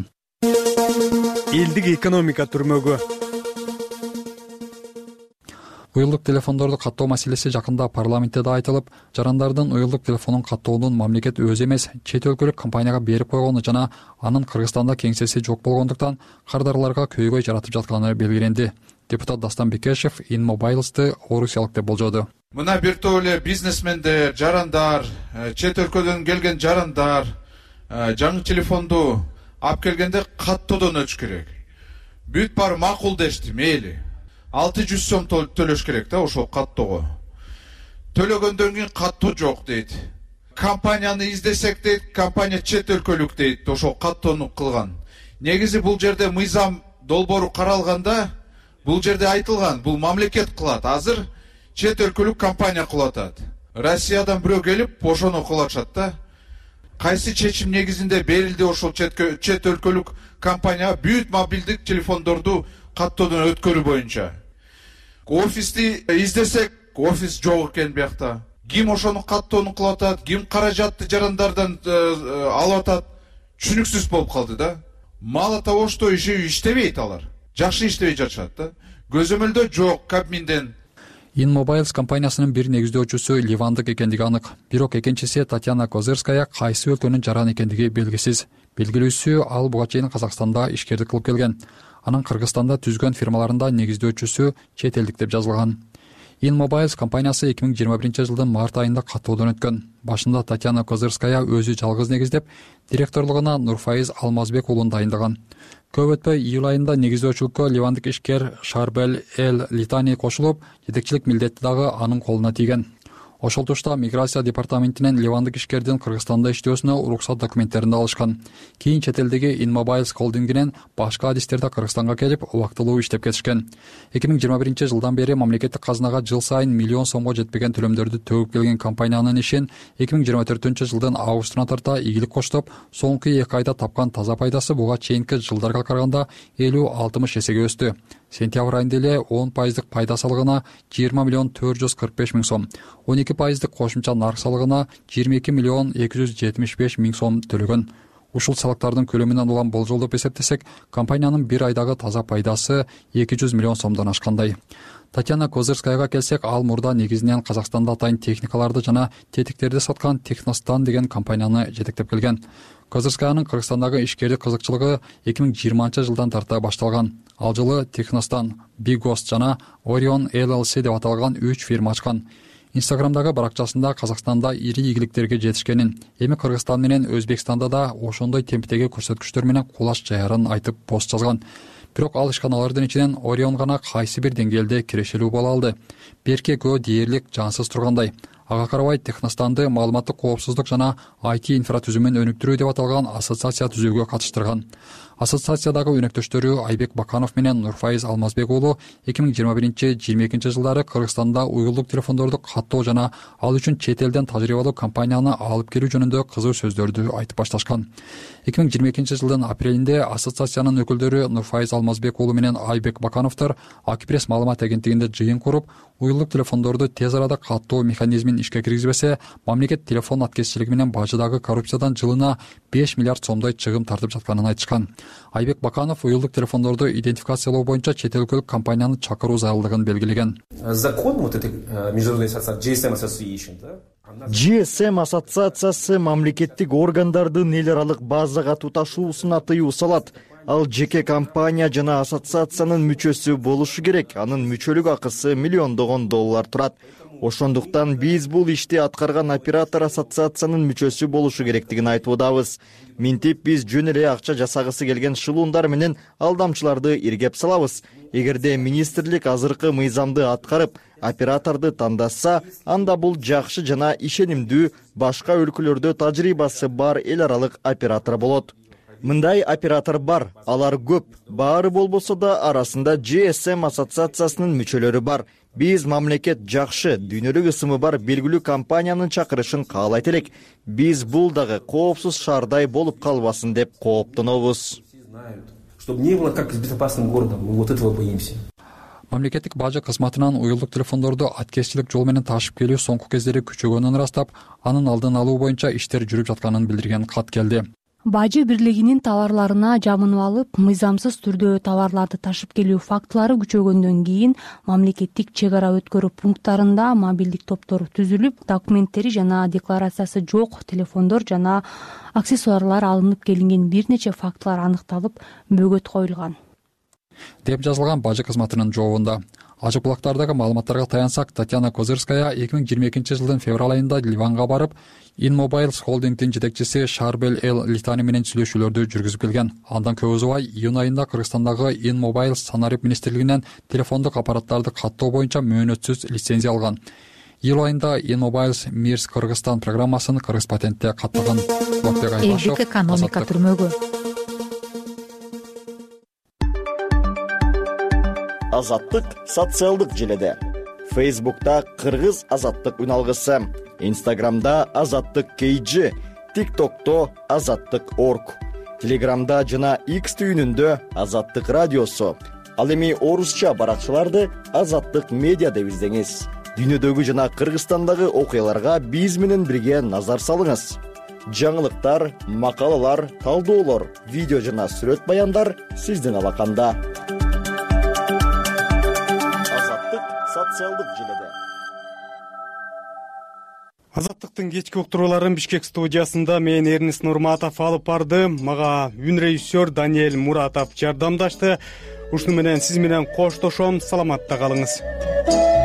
Элдик экономика түрмөгү. Уюлдук телефондорду каттоо маселеси жакында парламентте да айтылып, жарандардын уюлдук телефонун каттоонун мамлекет өзү эмес, чет өлкөлүк компанияга берип койгону жана анын Кыргызстанда кеңсеси жок болгондуктан кардарларга көйгөй жаратып жатканы белгиленди. Депутат Дастан Бекешев InMobiles'ты орусиялык деп болжоду. Мына бир топ эле бизнесмендер, жарандар, чет өлкөдөн келген жарандар жаңы телефонду алып келгенде каттоодон өтүш керек. Бүт баары макул дешти, мейли. алты жүз сом төлөш керек да ошол каттоого. Төлөгөндөн кийин каттоо жок дейт. Компанияны издесек дейт, компания чет өлкөлүк дейт, ошол каттоону кылган. Негизи бул жерде мыйзам долбоору каралганда бул жерде айтылган, бул мамлекет кылат. Азыр чет өлкөлүк компания кылып атат. Россиядан бирөө келип, ошону кылып атышат да. Кайсы чечим негизинде берилди ошол чет өлкөлүк компания бүт мобилдик телефондорду каттоодон өткөрүү боюнча. Офисти издесек, офис жок экен биякта. Ким ошону каттоону кылып атат, ким каражатты жарандардан алып атат, түшүнүксүз болуп калды да. Мало того, что иштебейт алар. Жакшы иштебей жатышат да. Көзөмөлдө жок Кабминден. InMobiles компаниясынын бир негиздөөчүсү ливандык экендиги анык. Бирок экинчиси Татьяна Козырская кайсы өлкөнүн жараны экендиги белгисиз. Белгилүүсү ал буга чейин Казакстанда ишкердик кылып келген. Анын Кыргызстанда түзгөн фирмаларында негиздөөчүсү чет элдик деп жазылган. InMobiles компаниясы эки миң жыйырма биринчи жылдын март айында каттоодон өткөн. Башында Татьяна Козырская өзү жалгыз негиздеп, директорлугуна Нурфайыз Алмазбек уулун дайындаган. Көп өтпөй июль айында негиздөөчүлүккө ливандык ишкер Шарбел Эл Литани кошулуп, жетекчилик милдети дагы анын колуна тийген. Ошол тушта миграция департаментинен ливандык ишкердин Кыргызстанда иштөөсүнө уруксат документтерин алышкан. Кийин чет элдеги InMobiles холдингинен башка адистерде Кыргызстанга келип, убактылуу иштеп кетишкен. эки миң жыйырма биринчи жылдан бери мамлекеттик казынага жыл сайын миллион сомго жетпеген төлөмдөрдү төгүп келген компаниянын ишин эки миң жыйырма төртүнчү жылдын августуна тарта ийгилик коштоп, соңку эки айда тапкан таза пайдасы буга чейинки жылдарга караганда элүү алтымыш эсеге өстү. Сентябрь айында эле он пайыздык пайда салыгына жыйырма миллион төрт жүз кырк беш миң сом, он эки пайыздык кошумча нарк салыгына жыйырма эки миллион эки жүз жетимиш беш миң сом төлөгөн. Ушул салыктардын көлөмүнөн улам болжолдоп эсептесек, компаниянын бир айдагы таза пайдасы эки жүз миллион сомдон ашкандай. Татьяна Козырскаяга келсек, ал мурда негизинен Казакстанда атайын техникаларды жана тетиктерди саткан Техностан деген компанияны жетектеп келген. Козырскаянын Кыргызстандагы ишкердик кызыкчылыгы эки миң жыйырманчы жылдан тарта башталган. Ал жылы Техностан, Bighost жана Orion эл эл си деп аталган үч фирма ачкан. Инстаграмдагы баракчасында Казакстанда ири ийгиликтерге жетишкенин, эми Кыргызстан менен Өзбекстанда да ошондой темптеги көрсөткүчтөр менен кулаш жаярын айтып пост жазган. Бирок ал ишканалардын ичинен Orion гана кайсы бир деңгээлде кирешелүү боло алды. Берки экөө дээрлик жансыз тургандай. Ага карабай Техностанды маалыматтык коопсуздук жана ай ти инфратүзүмүн өнүктүрүү деп аталган ассоциация түзүүгө катыштырган. Ассоциациядагы өнөктөштөрү Айбек Баканов менен Нурфайыз Алмазбек уулу эки миң жыйырма биринчи жыйырма экинчи жылдары Кыргызстанда уюлдук телефондорду каттоо жана ал үчүн чет элден тажрыйбалуу компанияны алып келүү жөнүндө кызуу сөздөрдү айтып башташкан. эки миң жыйырма экинчи жылдын апрелинде ассоциациянын өкүлдөрү Нурфайыз Алмазбек уулу менен Айбек Бакановдор Акипресс маалымат агенттигинде жыйын куруп, уюлдук телефондорду тез арада каттоо механизмин ишке киргизбесе, мамлекет телефон аткезчилиги менен бажыдагы коррупциядан жылына беш миллиард сомдой чыгым тартып жатканын айтышкан. Айбек Баканов уюлдук телефондорду идентификациялоо боюнча чет өлкөлүк компанияны чакыруу зарылдыгын белгилеген. Закон вот этой международной ассоциации джи эс эм Association, да? джи эс эм ассоциациясы мамлекеттик органдардын эл аралык базага туташуусуна тыюу салат. Ал жеке компания жана ассоциациянын мүчөсү болушу керек. Анын мүчөлүк акысы миллиондогон доллар турат. Ошондуктан биз бул ишти аткарган оператор ассоциациянын мүчөсү болушу керектигин айтып атабыз. Минтип биз жөн эле акча жасагысы келген шылуундар менен алдамчыларды иргеп салабыз. Эгерде министрлик азыркы мыйзамды аткарып, операторду тандаса, анда бул жакшы жана ишенимдүү башка өлкөлөрдө тажрыйбасы бар эл аралык оператор болот. Мындай оператор бар, алар көп. Баары болбосо да арасында джи эс эм ассоциациясынын мүчөлөрү бар. Биз мамлекет жакшы, дүйнөлүк ысымы бар белгилүү компаниянын чакырышын каалайт элек. Биз бул дагы коопсуз шаардай болуп калбасын деп кооптонобуз. Чтобы не было как с безопасным городом, мы вот этого боимся. Мамлекеттик бажы кызматынан уюлдук телефондорду аткезчилик жол менен ташып келүү соңку кездери күчөгөнүн ырастап, анын алдын алуу боюнча иштер жүрүп жатканын билдирген кат келди. Бажы бирлигинин товарларына жабынып алып, мыйзамсыз түрдө товарларды ташып келүү фактылары күчөгөндөн кийин мамлекеттик чек ара өткөрүү пункттарында мобилдик топтор түзүлүп, документтери жана декларациясы жок телефондор жана аксессуарлар алынып келинген бир нече фактылар аныкталып, бөгөт коюлган деп жазылган бажы кызматынын жообунда. Ачык булактардагы маалыматтарга таянсак, Татьяна Козырская эки миң жыйырма экинчи жылдын февраль айында Ливанга барып, InMobiles холдингдин жетекчиси Шарбел Эл Литани менен сүйлөшүүлөрдү жүргүзүп келген. Андан көп узабай июнь айында Кыргызстандагы InMobiles санарип министрлигинен телефондук аппараттарды каттоо боюнча мөөнөтсүз лицензия алган. Июль айында InMobiles Мирс Кыргызстан программасын кыргыз патентте каттаган. Элдик экономика түрмөгү. Азаттык социалдык желеде. Фейсбукта Кыргыз азаттык үналгысы, Инстаграмда Азаттык кей джи, ТикТокто Азаттык орг, Телеграмда жана X түйүнүндө Азаттык радиосу. Ал эми орусча баракчаларды Азаттык медиа деп издеңиз. Дүйнөдөгү жана Кыргызстандагы окуяларга биз менен бирге назар салыңыз. Жаңылыктар, макалалар, талдоолор, видео жана сүрөт баяндар сиздин алаканда. Социалдык желеде. Азаттыктын кечки уктурууларын Бишкек студиясында мен Эрнис Нурматов алып барды. Мага үн режиссер Даниэль Муратов жардамдашты. Ушуну менен сиз менен коштошом. Саламатта калыңыз.